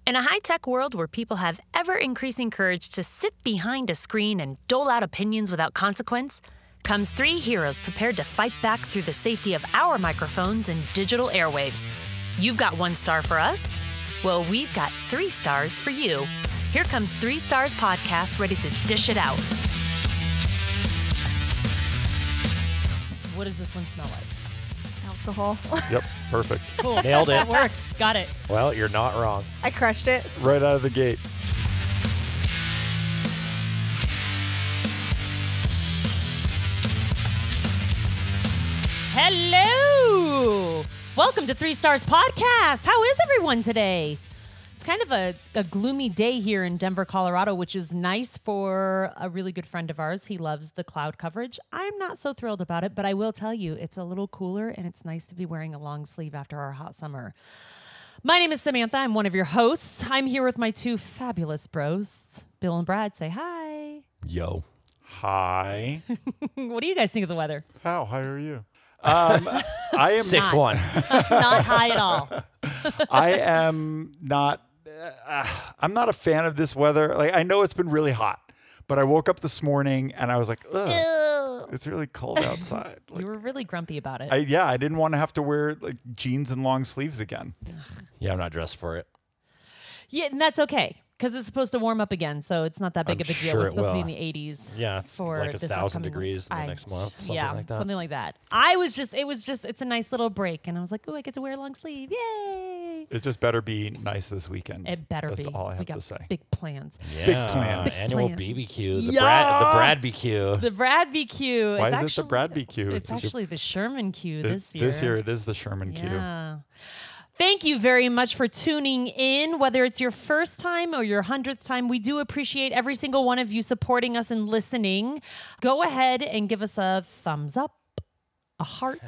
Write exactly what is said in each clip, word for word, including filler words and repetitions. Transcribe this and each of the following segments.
In a high-tech world where people have ever-increasing courage to sit behind a screen and dole out opinions without consequence, comes three heroes prepared to fight back through the safety of our microphones and digital airwaves. You've got one star for us. Well, we've got three stars for you. Here comes Three Stars Podcast, ready to dish it out. What does this one smell like? Alcohol. Yep, perfect. Cool. Nailed it. That works. Got it. Well, you're not wrong. I crushed it. Right out of the gate. Hello! Welcome to Three Stars Podcast. How is everyone today? It's kind of a, a gloomy day here in Denver, Colorado, which is nice for a really good friend of ours. He loves the cloud coverage. I'm not so thrilled about it, but I will tell you, it's a little cooler and it's nice to be wearing a long sleeve after our hot summer. My name is Samantha. I'm one of your hosts. I'm here with my two fabulous bros, Bill and Brad. Say hi. Yo. Hi. What do you guys think of the weather? How high are you? Um, I am Six one. Not high at all. I am not. Uh, I'm not a fan of this weather. Like, I know it's been really hot, but I woke up this morning and I was like, ugh, Ew. it's really cold outside. Like, You were really grumpy about it. I, yeah, I didn't want to have to wear like jeans and long sleeves again. Yeah, I'm not dressed for it. Yeah, and that's okay because it's supposed to warm up again, so it's not that big I'm of a deal. sure It's it supposed to be will. in the eighties. Yeah, it's for like a this thousand upcoming degrees in the I- next month, something yeah, like that. something like that. I was just, it was just, it's a nice little break, and I was like, oh, I get to wear a long sleeve, yay! It just better be nice this weekend. It better That's be. all I have we got to say. big plans. Yeah, plans. Big annual plans. B B Q, the Yeah! Brad, the Brad B Q. The Brad B Q. Why it's is it the actually, Brad B Q? It's, It's- actually the Sherman Q It- this year. This year it is the Sherman Q. Yeah. Thank you very much for tuning in. Whether it's your first time or your hundredth time, we do appreciate every single one of you supporting us and listening. Go ahead and give us a thumbs up, a heart,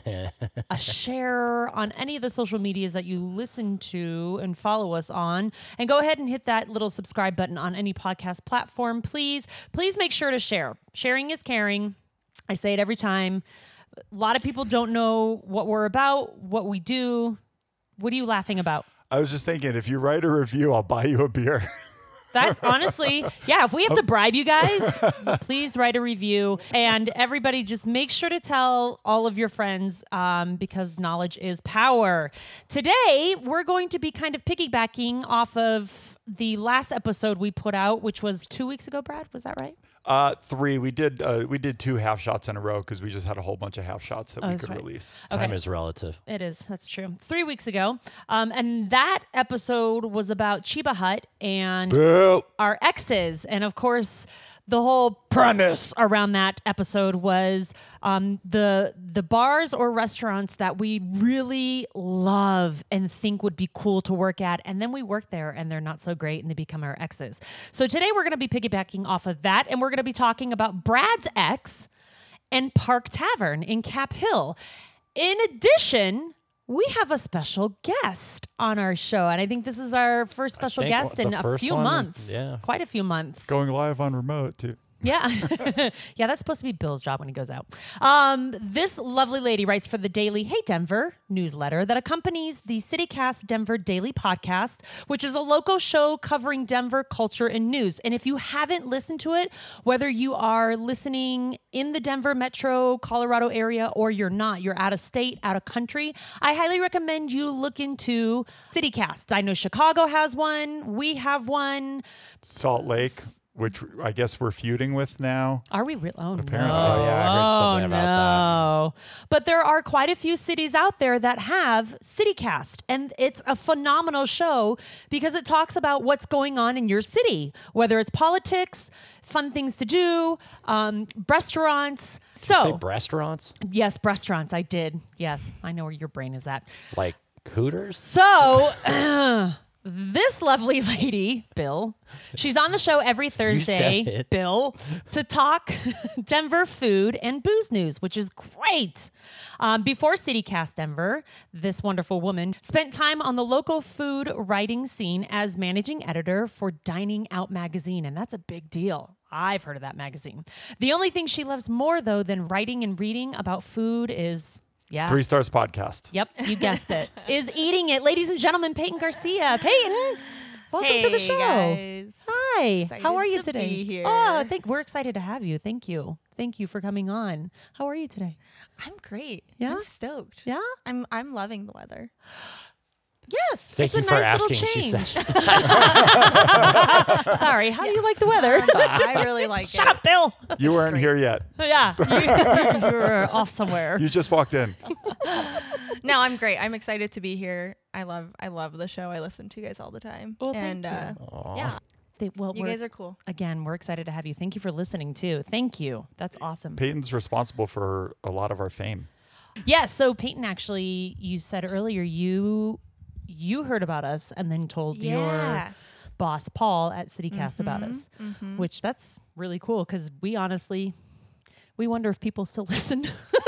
a share on any of the social medias that you listen to and follow us on. And go ahead and hit that little subscribe button on any podcast platform. Please, please make sure to share. Sharing is caring. I say it every time. A lot of people don't know what we're about, what we do. What are you laughing about? I was just thinking, if you write a review, I'll buy you a beer. That's honestly, yeah, if we have to bribe you guys, please write a review. And everybody just make sure to tell all of your friends um, because knowledge is power. Today, we're going to be kind of piggybacking off of the last episode we put out, which was two weeks ago, Brad. Was that right? Uh, three. We did. Uh, we did two half shots in a row because we just had a whole bunch of half shots that Oh, we that's could right. release. Time Okay. is relative. It is. That's true. Three weeks ago. Um, and that episode was about Chiba Hut and Boo. our exes. And of course, the whole premise around that episode was um, the the bars or restaurants that we really love and think would be cool to work at. And then we work there and they're not so great and they become our exes. So today we're going to be piggybacking off of that. And we're going to be talking about Brad's ex and Park Tavern in Cap Hill. In addition, we have a special guest on our show. And I think this is our first special think guest the in a first few one, months. yeah. Quite a few months. Going live on remote too. Yeah. Yeah, that's supposed to be Bill's job when he goes out. Um, this lovely lady writes for the Daily Hey Denver newsletter that accompanies the CityCast Denver Daily Podcast, which is a local show covering Denver culture and news. And if you haven't listened to it, whether you are listening in the Denver metro, Colorado area, or you're not, you're out of state, out of country, I highly recommend you look into CityCast. I know Chicago has one. We have one. Salt Lake, which I guess we're feuding with now. Are we real? Oh, Apparently. no. Oh, yeah, I heard something oh, about no. But there are quite a few cities out there that have CityCast, and it's a phenomenal show because it talks about what's going on in your city, whether it's politics, fun things to do, um, restaurants. Did you So, say restaurants? yes, restaurants. I did. Yes, I know where your brain is at. Like Hooters? So, this lovely lady, Bill, she's on the show every Thursday, said it. Bill, to talk Denver food and booze news, which is great. Um, before CityCast Denver, this wonderful woman spent time on the local food writing scene as managing editor for Dining Out magazine, and that's a big deal. I've heard of that magazine. The only thing she loves more, though, than writing and reading about food is... Yeah. Three Stars Podcast. Yep, you guessed it. Is eating it. Ladies and gentlemen, Peyton Garcia. Peyton, Welcome to the Hey, show. guys. Hi. Excited How are you to today? be here. Oh, thank. We're excited to have you. Thank you. Thank you for coming on. How are you today? I'm great. Yeah? I'm stoked. Yeah. I'm I'm loving the weather. Yes. Thank it's you a for nice asking. little She change. says. Sorry. How do you like the weather? Um, I really like Shut it. up, Bill. You weren't here yet. Yeah. You, you were off somewhere. You just walked in. No, I'm great. I'm excited to be here. I love I love the show. I listen to you guys all the time. Well, thank and uh, Aw. yeah, They- well, you we're, guys are cool. again, we're excited to have you. Thank you for listening too. Thank you. That's awesome. Peyton's responsible for a lot of our fame. Yes. So Peyton, actually, you said earlier you you heard about us and then told your Yeah. boss Paul at CityCast about us, Mhm. which that's really cool because we honestly we wonder if people still listen.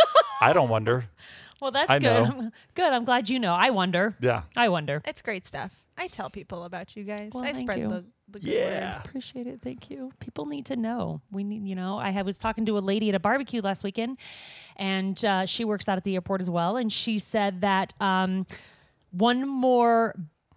I don't wonder. Well, that's I good. know. I'm- good. I'm glad you know. I wonder. Yeah. I wonder. It's great stuff. I tell people about you guys. Well, I thank spread you. the, the good Yeah. word. Appreciate it. Thank you. People need to know. We need, you know, I had- was talking to a lady at a barbecue last weekend, and uh, she works out at the airport as well. And she said that um, one more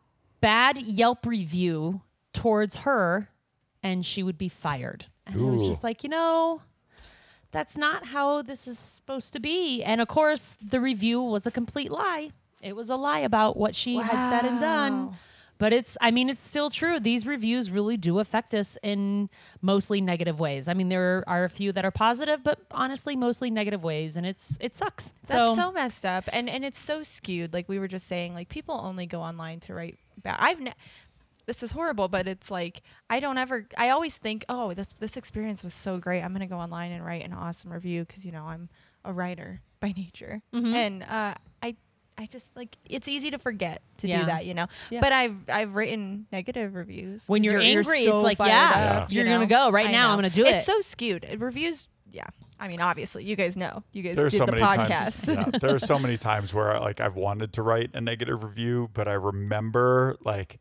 bad Yelp review towards her, and she would be fired. And I was Ooh. just like, you know, that's not how this is supposed to be. And of course, the review was a complete lie. It was a lie about what she had said and done. Wow. But it's, I mean, it's still true. These reviews really do affect us in mostly negative ways. I mean, there are a few that are positive, but honestly, mostly negative ways. And it's, it sucks. That's so, messed up, and and it's so skewed. Like we were just saying, like people only go online to write bad. I've ne- this is horrible, but it's like I don't ever. I always think, oh, this this experience was so great. I'm gonna go online and write an awesome review because you know I'm a writer by nature, Mhm. and uh, I. I just like it's easy to forget to Yeah. do that, you know. Yeah. But I've I've written negative reviews. When 'cause you're angry, so it's like, fired yeah, up, you're you gonna know? go right I now. know. I'm gonna do It's it. so skewed. Uh, Reviews, yeah. I mean, obviously, you guys know. You guys There's did so the many podcast. times. Yeah, there are so many times where like I've wanted to write a negative review, but I remember like,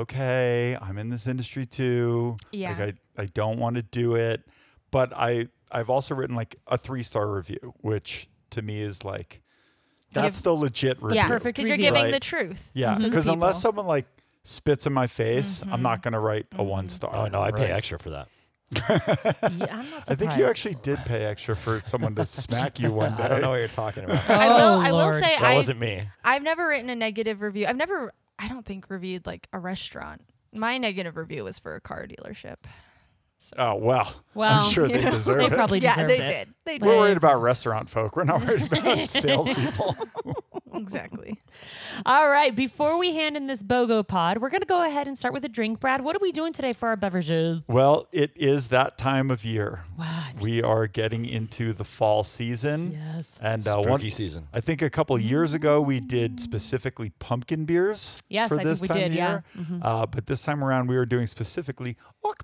okay, I'm in this industry too. Yeah. Like I, I don't want to do it. But I I've also written like a three star review, which to me is like that's the legit review. Yeah, Perfect because you're review. giving Right. the truth. Yeah, to the because unless people. someone like spits in my face, I'm Mhm. not going to write a one star. Oh no, I pay right? extra for that. Yeah, I'm not I think you surprised. actually did pay extra for someone to smack you one day. I don't know what you're talking about. I will. Oh, I will Lord. say That I. wasn't me. I've never written a negative review. I've never. I don't think reviewed like a restaurant. My negative review was for a car dealership. Oh well, Well, I'm sure they yeah. deserve They it. probably Yeah, deserved they it. did. They We're did. worried about restaurant folk. We're not worried about salespeople. Exactly. All right. Before we hand in this BOGO pod, we're going to go ahead and start with a drink. Brad, what are we doing today for our beverages? Well, it is that time of year. What? We are getting into the fall season, Yes. and uh, Spooky one, season. I think a couple years ago we did specifically pumpkin beers Yes, for I think this we time did, of yeah. year. Mhm. Uh, but this time around we were doing specifically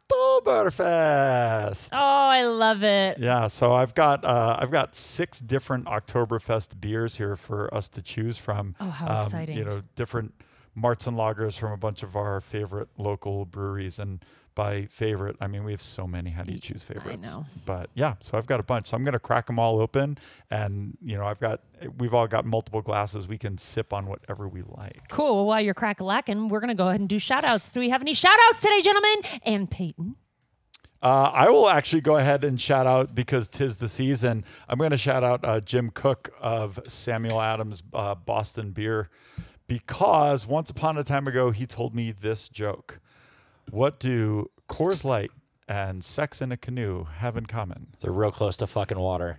Oktoberfest. Oh, I love it. Yeah, so I've got uh, I've got six different Oktoberfest beers here for us to choose from. Oh, how Um, exciting. You know, different Marts and lagers from a bunch of our favorite local breweries. And by favorite, I mean we have so many. How do you choose favorites? know. But yeah, so I've got a bunch. So I'm gonna crack them all open, and you know I've got we've all got multiple glasses. We can sip on whatever we like. Cool. Well, while you're crack-a-lacking, we're going to go ahead and do shout-outs. Do we have any shout-outs today, gentlemen? And Peyton. Uh, I will actually go ahead and shout out because 'tis the season. I'm going to shout out uh, Jim Cook of Samuel Adams uh, Boston Beer because once upon a time ago he told me this joke. What do Coors Light and sex in a canoe have in common? They're real close to fucking water.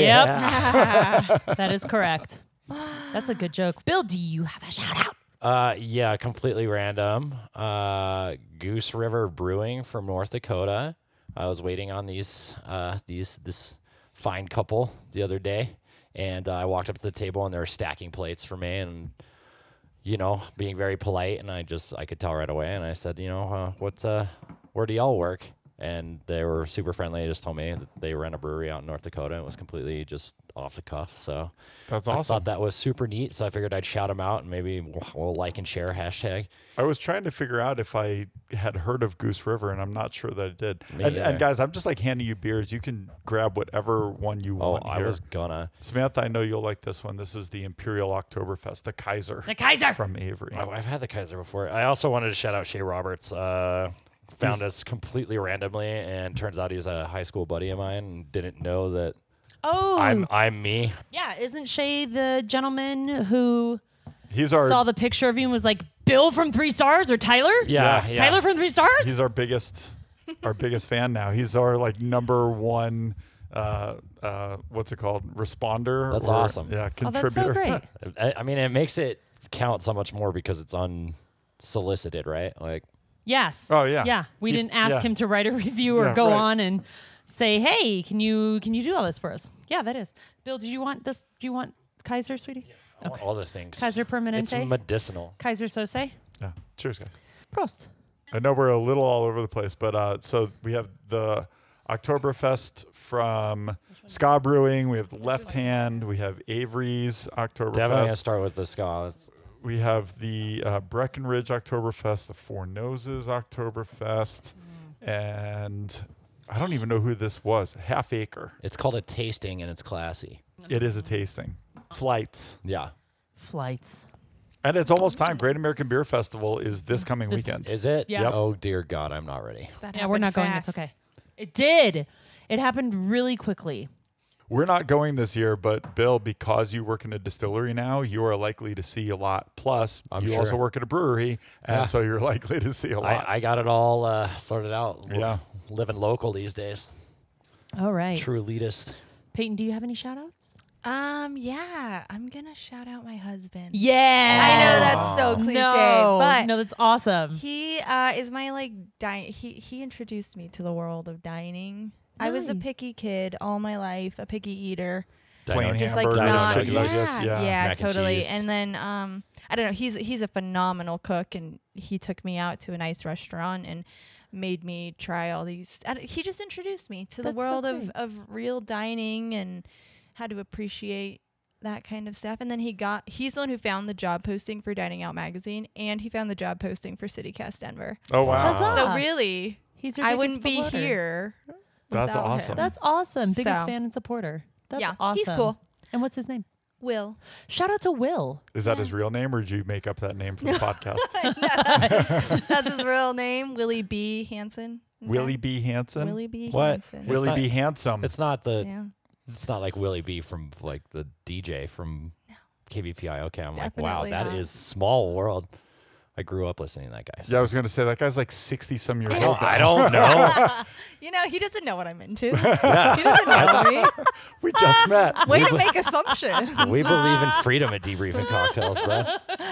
Yeah. That is correct. That's a good joke. Bill, do you have a shout-out? Uh, yeah, completely random. Uh, Goose River Brewing from North Dakota. I was waiting on these, uh, these, this fine couple the other day, and uh, I walked up to the table and they were stacking plates for me, and you know, being very polite, and I just, I could tell right away, and I said, you know, uh, what, uh, where do y'all work? and they were super friendly. They just told me that they ran a brewery out in North Dakota, and it was completely just off the cuff. So That's I awesome. thought that was super neat. So I figured I'd shout them out, and maybe we'll, we'll like and share hashtag. I was trying to figure out if I had heard of Goose River, and I'm not sure that I did. Me And, and either. guys, I'm just like handing you beers. You can grab whatever one you Oh, want I here. was gonna. Samantha, I know you'll like this one. This is the Imperial Oktoberfest, the Kaiser The Kaiser. from Avery. Oh, I've had the Kaiser before. I also wanted to shout out Shea Roberts. Uh, found He's- us completely randomly, and turns out he's a high school buddy of mine. And didn't know that Oh, I'm I'm me. yeah. Isn't Shay the gentleman who He's our saw the picture of you and was like, Bill from Three Stars or Tyler? Yeah, Yeah. yeah. Tyler from Three Stars? he's our biggest our biggest fan now. He's our like number one uh uh what's it called? Responder. That's or- awesome. Yeah, Oh, that's so contributor. great. I, I mean, it makes it count so much more because it's unsolicited, right? Like, Yes. Oh, yeah. Yeah. We He- didn't ask yeah. him to write a review or Yeah, go right. on and say, "Hey, can you can you do all this for us?" Yeah, that is. Bill, did you want this? Do you want Kaiser, sweetie? I want all the things. Kaiser It's Permanente? medicinal. Kaiser Sose? Yeah. Cheers, guys. Prost. I know we're a little all over the place, but uh, so we have the Oktoberfest from Ska Brewing. We have the Left Hand. We have Avery's Definitely gonna Oktoberfest. start with the ska. It's, We have the uh, Breckenridge Oktoberfest, the Four Noses Oktoberfest, and I don't even know who this was. Half Acre. it's called a tasting, and it's classy. It is a tasting. Flights. Yeah. Flights. And it's almost time. Great American Beer Festival is this coming This- weekend. Is it? Yeah. Yep. Oh dear God, I'm not ready. That Yeah, we're happened not going. fast. It's okay. It did. It happened really quickly. We're not going this year, but Bill, because you work in a distillery now, you are likely to see a lot. Plus, I'm you sure. also work at a brewery, and Yeah. so you're likely to see a lot. I, I got it all uh, sorted out. Yeah. Living local these days. All right. True elitist. Peyton, do you have any shout outs? Um, yeah, I'm gonna shout out my husband. Yeah. I know that's so cliche, no, but no, that's awesome. he uh, is my like di- he he introduced me to the world of dining. I was a Nice. picky kid all my life, a picky eater. Plain Dino- Just like hamburgers, Dino not, chicken yeah, nuggets, yeah, yeah. Mac and totally. cheese. And then um, I don't know. He's he's a phenomenal cook, and he took me out to a nice restaurant and made me try all these. I don't- he just introduced me to the That's so world of great. of real dining and how to appreciate that kind of stuff. And then he got he's the one who found the job posting for Dining Out Magazine, and he found the job posting for CityCast Denver. oh, wow. Huzzah. So Ah. really, He's your I biggest wouldn't be promoter. here. That's without him. awesome. That's awesome. Biggest So- fan and supporter. That's Yeah, awesome. he's cool. And what's his name? Will. Shout out to Will. Is that his real name, or did you make up that name for the podcast? That's his real name, Willie B. Hansen. Okay. Willie B. Hansen? Willie B. What? Hansen. It's Willie not- B. Handsome. It's not the. Yeah. It's not like Willie B from like the D J from K V P I. Okay, I'm like, wow, Definitely that not. is small world. I grew up listening to that guy. so- yeah, I was going to say, that guy's like sixty some years old. I don't know. You know, he doesn't know what I'm into. He doesn't know me. We just met. Way to make assumptions. we believe in freedom at Debriefing Cocktails, bro.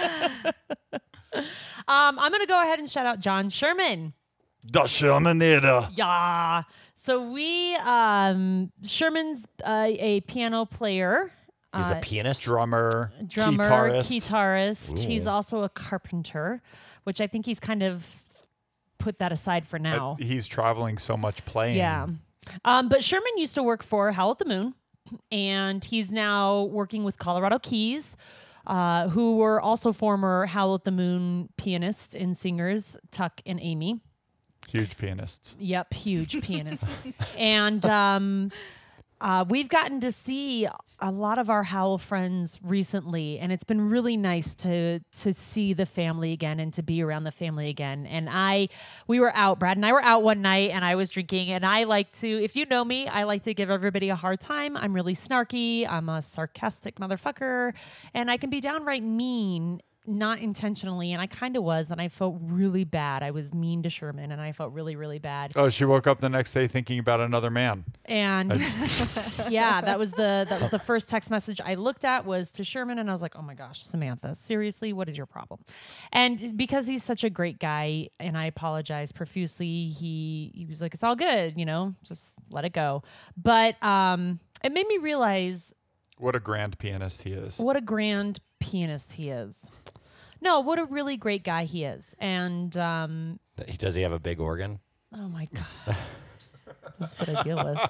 Um, I'm gonna go ahead and shout out John Sherman. The Shermanator. Yeah. So we um Sherman's uh, a piano player. He's uh, a pianist. Drummer, drummer, guitarist. guitarist. He's Ooh. also a carpenter, which I think he's kind of put that aside for Uh, now. he's traveling so much playing. Yeah. Um, but Sherman used to work for Howl at the Moon, and he's now working with Colorado Keys, uh, who were also former Howl at the Moon pianists and singers, Tuck and Amy. Huge pianists. Yep, huge pianists. And um, uh, we've gotten to see a lot of our Howl friends recently, and it's been really nice to to see the family again and to be around the family again. And I, we were out, Brad and I were out one night, and I was drinking, and I like to, if you know me, I like to give everybody a hard time. I'm really snarky. I'm a sarcastic motherfucker, and I can be downright mean. Not intentionally, and I kind of was, and I felt really bad. I was mean to Sherman, and I felt really, really bad. Oh, she woke up the next day thinking about another man. And yeah, that was the that was the first text message I looked at was to Sherman, and I was like, "Oh my gosh, Samantha, seriously, what is your problem?" And because he's such a great guy, and I apologize profusely, he he was like, "It's all good, you know, just let it go." But um, it made me realize What a grand pianist he is. what a grand pianist he is. No, what a really great guy he is, and um, Does he have a big organ? oh my god. This is what I deal with.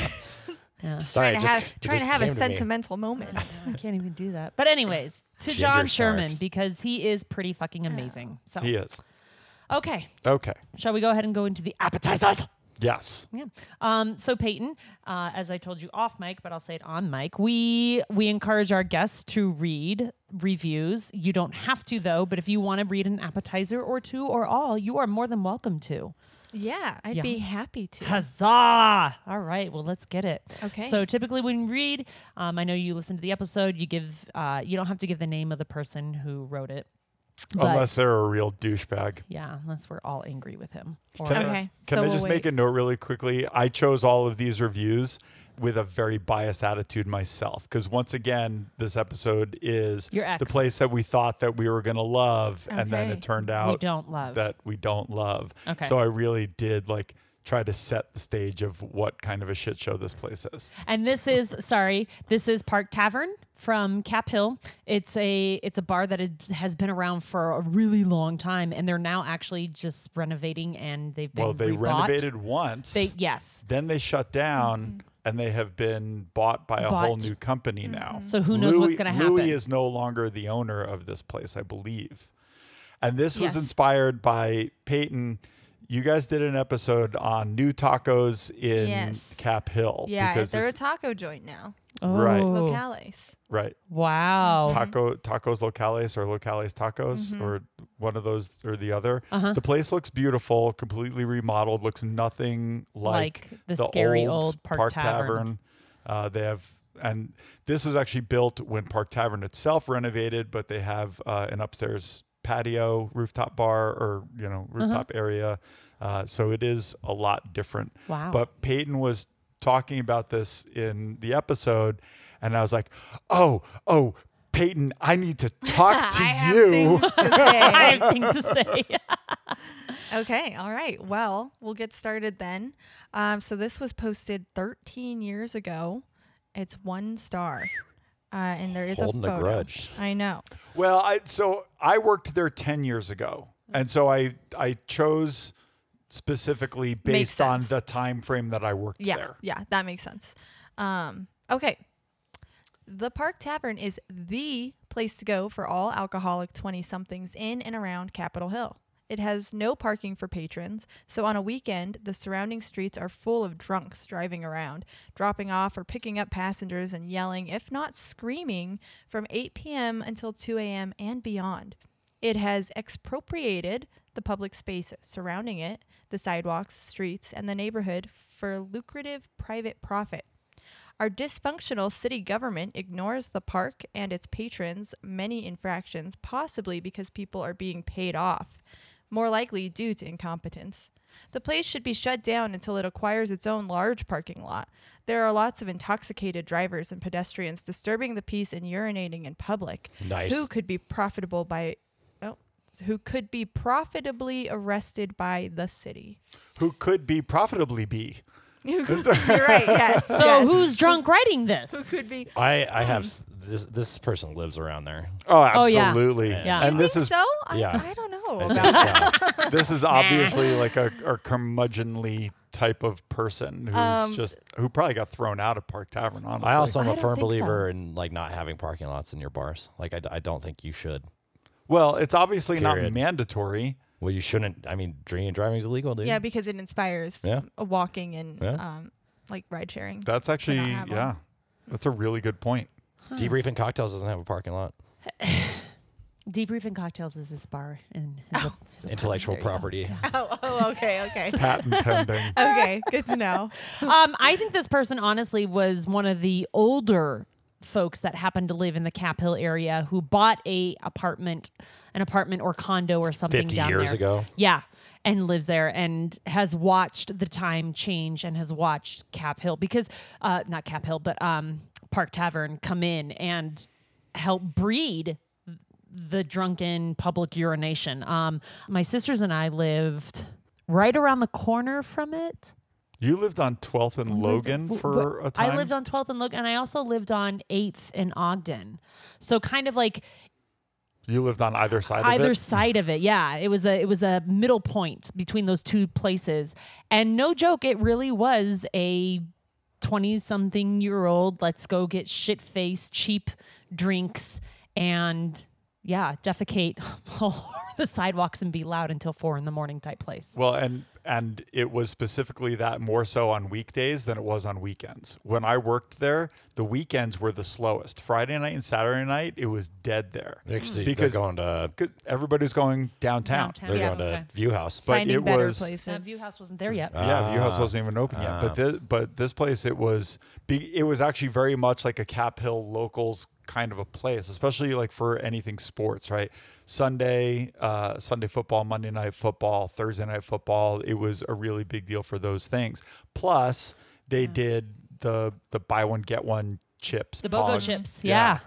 Yeah. Sorry, trying it to just, have, it trying just to have a came to me. sentimental moment. I can't even do that. But anyways, to Ginger John Sherman, snarks. because he is pretty fucking amazing. So He is. okay, Okay. shall we go ahead and go into the appetizers? Yes. Yeah. Um, so Peyton, uh, as I told you off mic, but I'll say it on mic, we we encourage our guests to read reviews. You don't have to though, but if you want to read an appetizer or two or all, you are more than welcome to. Yeah, I'd Yeah. be happy to. Huzzah! All right, well, let's get it. Okay. So typically when you read, um, I know you listen to the episode, you give, uh, you don't have to give the name of the person who wrote it. But Unless they're a real douchebag. yeah, unless we're all angry with him. Or, Can, Okay, I, can so I we'll just wait. make a note really quickly? I chose all of these reviews with a very biased attitude myself. Because once again, this episode is Your ex. the place that we thought that we were going to love. And then Okay. it turned we out don't love. that we don't love. Okay. So I really did like try to set the stage of what kind of a shit show this place is. And this is sorry, this is Park Tavern from Cap Hill. It's a it's a bar that is, has been around for a really long time, and they're now actually just renovating, and they've been Well, they rebought. renovated once. They yes. Then they shut down, and they have been bought by a whole Bought. new company now. So who knows what's Louis- gonna happen. Louis is no longer the owner of this place, I believe. And this was Yes. inspired by Peyton. You guys did an episode on new tacos in Yes. Cap Hill. Yeah, because they're this- a taco joint now. Oh, Right. Locales. right. Wow. Taco tacos locales or locales tacos Mm-hmm. or one of those or the other. Uh-huh. The place looks beautiful, completely remodeled, looks nothing like, Like the scary old, old Park Tavern. Uh, they have, and this was actually built when Park Tavern itself renovated, but they have uh, an upstairs patio, rooftop bar, or you know, rooftop area. Uh, so it is a lot different. Wow. But Peyton was talking about this in the episode, and I was like, "Oh, oh, Peyton, I need to talk to I have you." things to I say. have things to say. Okay, all right. Well, we'll get started then. Um, so this was posted thirteen years ago. It's one star, uh, and there is Holding a a photo. grudge. I know. Well, I so I worked there ten years ago, and so I I chose specifically based on sense. the time frame that I worked Yeah, there. yeah, that makes sense. Um, okay. The Park Tavern is the place to go for all alcoholic twenty-somethings in and around Capitol Hill. It has no parking for patrons, so on a weekend, the surrounding streets are full of drunks driving around, dropping off or picking up passengers and yelling, if not screaming, from eight p.m. until two a.m. and beyond. It has expropriated the public spaces surrounding it, the sidewalks, streets, and the neighborhood for lucrative private profit. Our dysfunctional city government ignores the park and its patrons' many infractions, possibly because people are being paid off, more likely due to incompetence. The place should be shut down until it acquires its own large parking lot. There are lots of intoxicated drivers and pedestrians disturbing the peace and urinating in public. Nice. Who could be profitable by oh, who could be profitably arrested by the city. Who could be profitably be? You're right, yes. So yes. who's drunk writing this? who could be I, I have this this person lives around there. Oh, Oh, yeah. absolutely. Yeah. And You this think is so? I, Yeah. I don't know I about think that. so. this is obviously like a, a curmudgeonly type of person who's Um, just who probably got thrown out of Park Tavern. Honestly, I also am I a don't firm think so. believer in like not having parking lots in your bars. Like I, d- I don't think you should. well, it's obviously not Period. mandatory. Well, you shouldn't. I mean, drinking and driving is illegal, dude. Yeah, because it inspires Yeah. a walking and Yeah. um, like ride sharing. That's actually have one. yeah, that's a really good point. Debriefing Cocktails doesn't have a parking lot. Debriefing Cocktails is this bar in is a- is a- Intellectual there you go. property. Oh, oh, okay, okay. Patent pending. Okay, good to know. Um, I think this person honestly was one of the older folks that happened to live in the Cap Hill area who bought a apartment, an apartment or condo or something Fifty down years there. ago. Yeah, and lives there and has watched the time change and has watched Cap Hill because, uh, not Cap Hill, but um, Park Tavern come in and help breed the drunken public urination. Um, my sisters and I lived right around the corner from it. You lived on twelfth and Logan W- for w- a time. I lived on twelfth and Logan, and I also lived on eighth in Ogden. So kind of like You lived on either side of either it? side of it. Yeah, it was a it was a middle point between those two places, and no joke, it really was a twenty-something year old. Let's go get shit faced, cheap drinks, and yeah, defecate all over the sidewalks and be loud until four in the morning type place. Well, and and it was specifically that more so on weekdays than it was on weekends. When I worked there, the weekends were the slowest. Friday night and Saturday night, it was dead there. Actually, Because- they're going to Because everybody's going downtown. Downtown. they're Yeah. going to Okay. View House. But Finding it better was- places. That View House wasn't there yet. Yeah, View House Ah. wasn't even open yet. But Ah. this, but this place, it was be, it was actually very much like a Cap Hill locals kind of a place, especially like for anything sports, right? Sunday, uh, Sunday football, Monday night football, Thursday night football. It was a really big deal for those things. Plus, they did the the buy one get one chips, The BOGO Pogs. chips, yeah.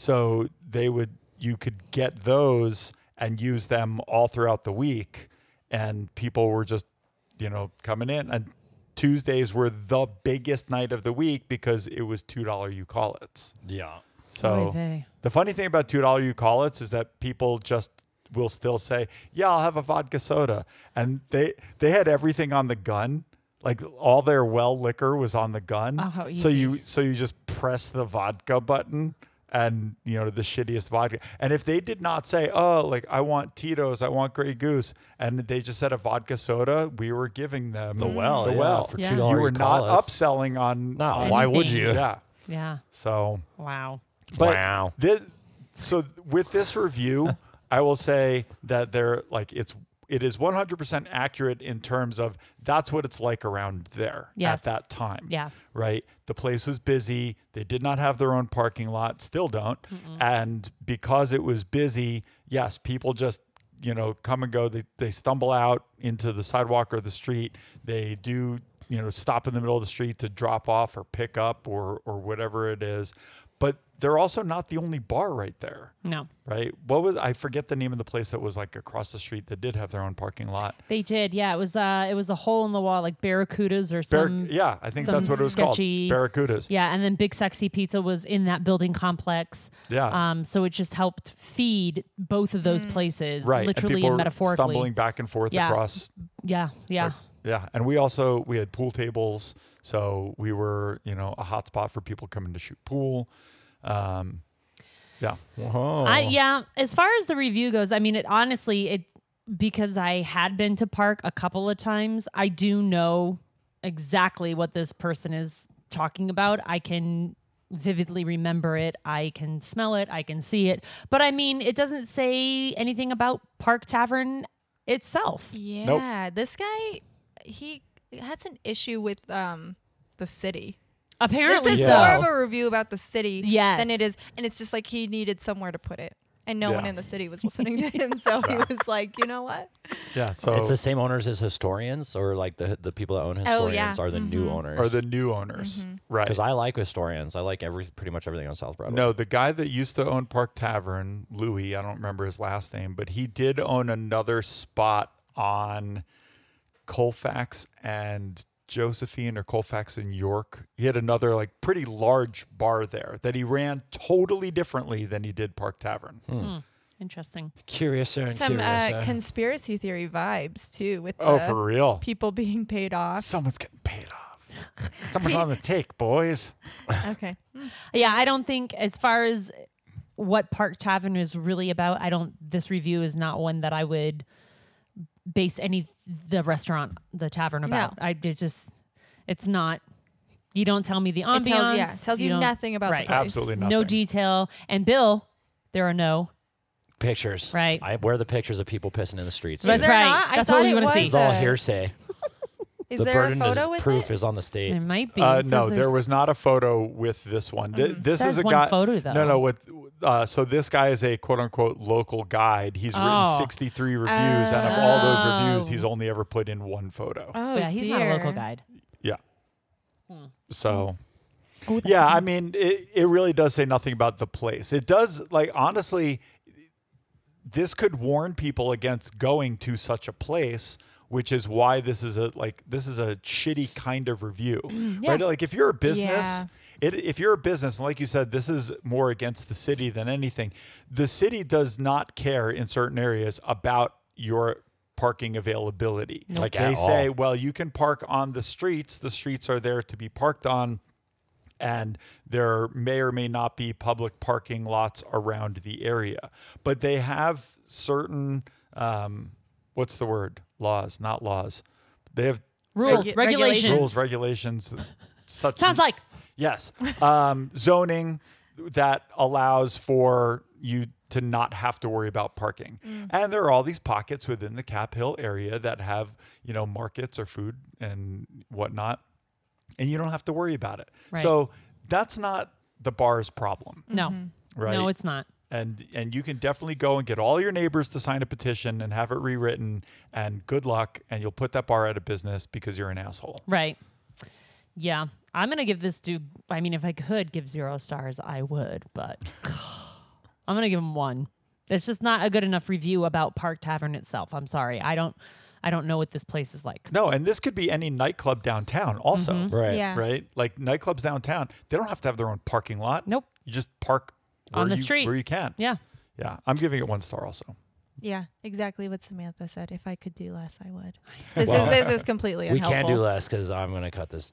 So they would you could get those and use them all throughout the week, and people were just you know coming in. And Tuesdays were the biggest night of the week because it was two dollar you call it. Yeah. So Oy vey. the funny thing about two dollar you call it is that people just will still say, "Yeah, I'll have a vodka soda," and they they had everything on the gun. Like all their well liquor was on the gun. Oh, how So easy. you so you just press the vodka button and you know the shittiest vodka. And if they did not say, "Oh, like I want Tito's, I want Grey Goose," and they just said a vodka soda, we were giving them The well. The yeah, well. For Yeah. two You dollars. were not upselling on. No, on- why would Anything. you? Yeah. Yeah. So. Wow. But Wow. thi- so with this review, I will say that they're like it's it is one hundred percent accurate in terms of that's what it's like around there Yes. at that time. Yeah. Right. The place was busy. They did not have their own parking lot, still don't. And because it was busy, yes, people just you know come and go. They they stumble out into the sidewalk or the street. They do you know stop in the middle of the street to drop off or pick up or or whatever it is. But they're also not the only bar right there, No, right? What was I forget the name of the place that was like across the street that did have their own parking lot. they did. Yeah, it was uh, it was a hole in the wall, like Barracudas or Bar- some. yeah, I think some that's what it was sketchy- called. Barracudas. Yeah, and then Big Sexy Pizza was in that building complex. Yeah. Um, so it just helped feed both of those places, Right. literally and people and were metaphorically. stumbling back and forth Yeah. across. Yeah, yeah. Yeah. And we also we had pool tables. So we were, you know, a hot spot for people coming to shoot pool. Um yeah. Whoa. I, yeah, as far as the review goes, I mean, it honestly, it because I had been to Park a couple of times, I do know exactly what this person is talking about. I can vividly remember it. I can smell it. I can see it. But I mean, it doesn't say anything about Park Tavern itself. Yeah, this guy, he has an issue with um the city. Apparently, This is so. more of a review about the city Yes. than it is, and it's just like he needed somewhere to put it, and no one Yeah. in the city was listening to him, so he was like, you know what? Yeah. So It's the same owners as historians, or like the the people that own Oh, yeah. historians are the new owners. are the new owners. Right. Because I like historians. I like every pretty much everything on South Broadway. No, the guy that used to own Park Tavern, Louis, I don't remember his last name, but he did own another spot on Colfax and Josephine or Colfax and York. He had another like pretty large bar there that he ran totally differently than he did Park Tavern. Hmm. Interesting. Curious and Some curious. uh, conspiracy theory vibes too, with Oh, the for real? people being paid off. Someone's getting paid off. Someone's on the take, boys. Okay, Yeah, I don't think as far as what Park Tavern is really about, I don't this review is not one that I would base any the restaurant, the tavern about. No. I it's just it's not you don't tell me the ambiance. it tells, yeah, it tells you, don't- nothing about right. the place. Absolutely nothing. No detail. And Bill, there are no pictures. Right. I where are the pictures of people pissing in the streets? That's there right. not? I That's thought what we it want to was see. This is all a- hearsay. Is the there burden a photo of with proof it? is on the state. There might be. Uh, It says no, there there's- was not a photo with this one. Th- This Says is a one guy. photo, though. No, no. With uh, so this guy is a quote unquote local guide. He's written Oh. sixty-three reviews, and of all those reviews, Oh. he's only ever put in one photo. Oh, yeah, he's not a local dear. guide. Yeah. So. Oh, that's Yeah, I mean, it, it really does say nothing about the place. It does, like, honestly, this could warn people against going to such a place, which is why this is a like this is a shitty kind of review, Yeah. right? Like, if you're a business, Yeah. it, if you're a business, and like you said, this is more against the city than anything. The city does not care in certain areas about your parking availability. Like they at say, all. well, you can park on the streets. The streets are there to be parked on. And there may or may not be public parking lots around the area. But they have certain, um, what's the word? Laws, not laws. They have Rules, Regu- regulations. rules, regulations, such Sounds like. yes, um, zoning that allows for you to not have to worry about parking. Mm. And there are all these pockets within the Cap Hill area that have, you know, markets or food and whatnot, and you don't have to worry about it. Right. So that's not the bar's problem, No. right? No, it's not. and and you can definitely go and get all your neighbors to sign a petition and have it rewritten, and good luck, and you'll put that bar out of business because you're an asshole. Right. Yeah. I'm going to give this dude, I mean, if I could give zero stars, I would, but I'm going to give him one. It's just not a good enough review about Park Tavern itself. I'm sorry. I don't, I don't know what this place is like. No, and this could be any nightclub downtown also, Mm-hmm. Right. Yeah. right? Like nightclubs downtown, they don't have to have their own parking lot. Nope. You just park where On the you, street. where you can. Yeah. Yeah, I'm giving it one star also. Yeah, exactly what Samantha said. If I could do less, I would. This Well, is this is completely We unhelpful. can't do less because I'm going to cut this.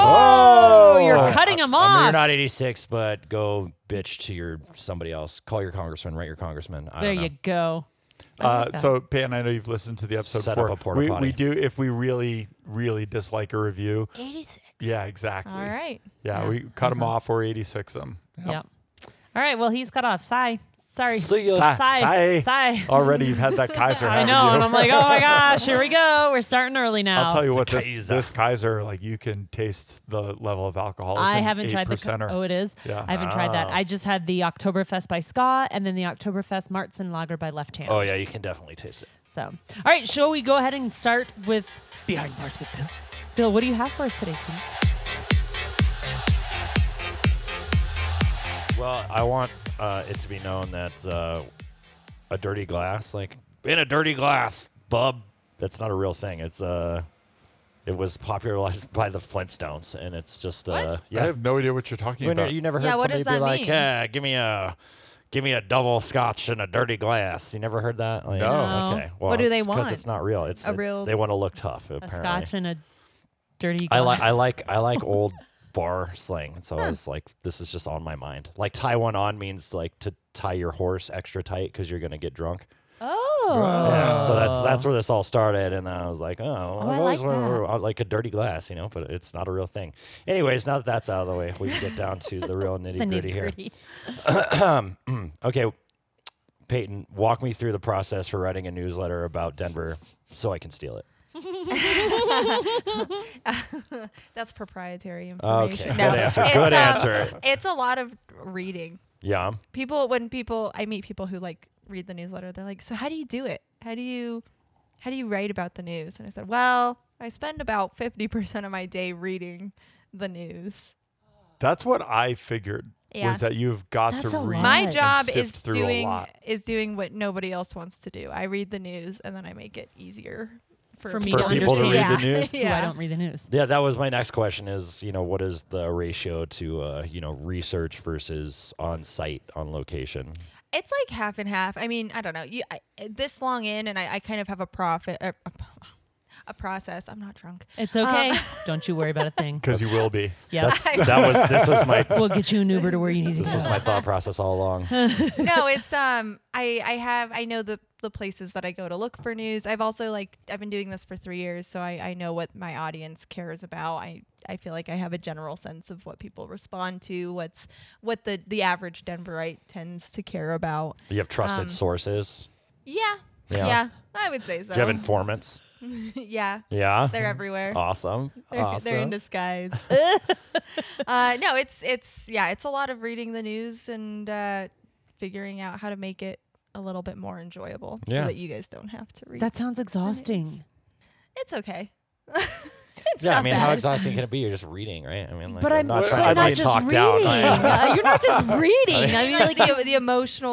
Oh, you're cutting him I mean, off. you're not eighty-six, but go bitch to your somebody else. Call your congressman, write your congressman. I there don't know. you go. I Uh, like that. so, Peyton, I know you've listened to the episode Set before. up a porta we, potty. we do, if we really, really dislike a review. eighty-six. Yeah, exactly. All right. Yeah, Yeah. we cut them Uh-huh. off or eighty-six them. Yep. All right. Well, he's cut off. Sigh. Sorry. See ya. Sigh. Sigh. Sigh. Sigh. Already you've had that Kaiser, I haven't know. you? And I'm like, oh my gosh, here we go. We're starting early now. I'll tell you what, this, Kaiser. this Kaiser, like you can taste the level of alcohol. It's I an haven't eight tried the. percenter. Oh, it is. Yeah. I haven't tried that. Oh. I just had the Oktoberfest by Scott and then the Oktoberfest Martzen Lager by Left Hand. Oh, yeah, you can definitely taste it. So, all right, shall we go ahead and start with Behind Bars with Bill? Bill, what do you have for us today, sweetie? Well, I want uh, it to be known that uh, a dirty glass, like in a dirty glass, bub, that's not a real thing. It's uh, it was popularized by the Flintstones, and it's just uh, What? yeah. I have no idea what you're talking When about. you never heard Yeah, what somebody does be that like, mean? "Yeah, give me a, give me a double scotch and a dirty glass." You never heard that? Like, No. Okay. Well, What do they it's 'cause want? it's not real. It's A it- real- They want to look tough. A Apparently. scotch and a dirty I glass. like I like I like old bar slang. So I was like, this is just on my mind. Like tie one on means like to tie your horse extra tight because you're gonna get drunk. Oh. Yeah. So that's that's where this all started, and then I was like, oh, I've I always like wanted uh, like a dirty glass, you know, but it's not a real thing. Anyways, now that that's out of the way, we can get down to the real nitty The gritty here. nitty-gritty. Okay, Peyton, walk me through the process for writing a newsletter about Denver so I can steal it. That's proprietary Okay, information. good No, answer. it's, Good um, answer. It's a lot of reading. Yeah. People, when people, I meet people who like read the newsletter. They're like, "So how do you do it? How do you, how do you write about the news?" And I said, "Well, I spend about fifty percent of my day reading the news." That's what I figured. Yeah. Was that you've got That's to a read. lot. My and job sift is through a doing lot. is doing what nobody else wants to do. I read the news and then I make it easier for, For me For to people to understand. read the news? Ooh, yeah. I don't read the news. Yeah, that was my next question is, you know, what is the ratio to, uh, you know, research versus on site, on location? It's like half and half. I mean, I don't know. You I, this long in, and I, I kind of have a profit, a, a, a process. I'm not drunk. It's okay. Um, Don't you worry about a thing. Because you will be. Yeah. That's, that was, this was my, We'll get you an Uber to where you need to this go. was my thought process all along. No, it's um, I I have I know the the places that I go to look for news. I've also like I've been doing this for three years, so I I know what my audience cares about. I I feel like I have a general sense of what people respond to, what's what the the average Denverite tends to care about. You have trusted Um, sources. Yeah, Yeah. yeah, I would say so. Do you have informants? yeah, Yeah. they're everywhere. Awesome. They're, awesome. they're in disguise. uh, no, it's it's yeah, it's a lot of reading the news and uh, figuring out how to make it a little bit more enjoyable, Yeah. so that you guys don't have to read. That sounds exhausting. It's okay. yeah, I not mean, how bad. exhausting can it be? You're just reading, right? I mean, like, But I'm I'm not But trying I'm to not like, just talk reading. down. Like, Uh, you're not just reading. I I mean, mean, like the, the emotional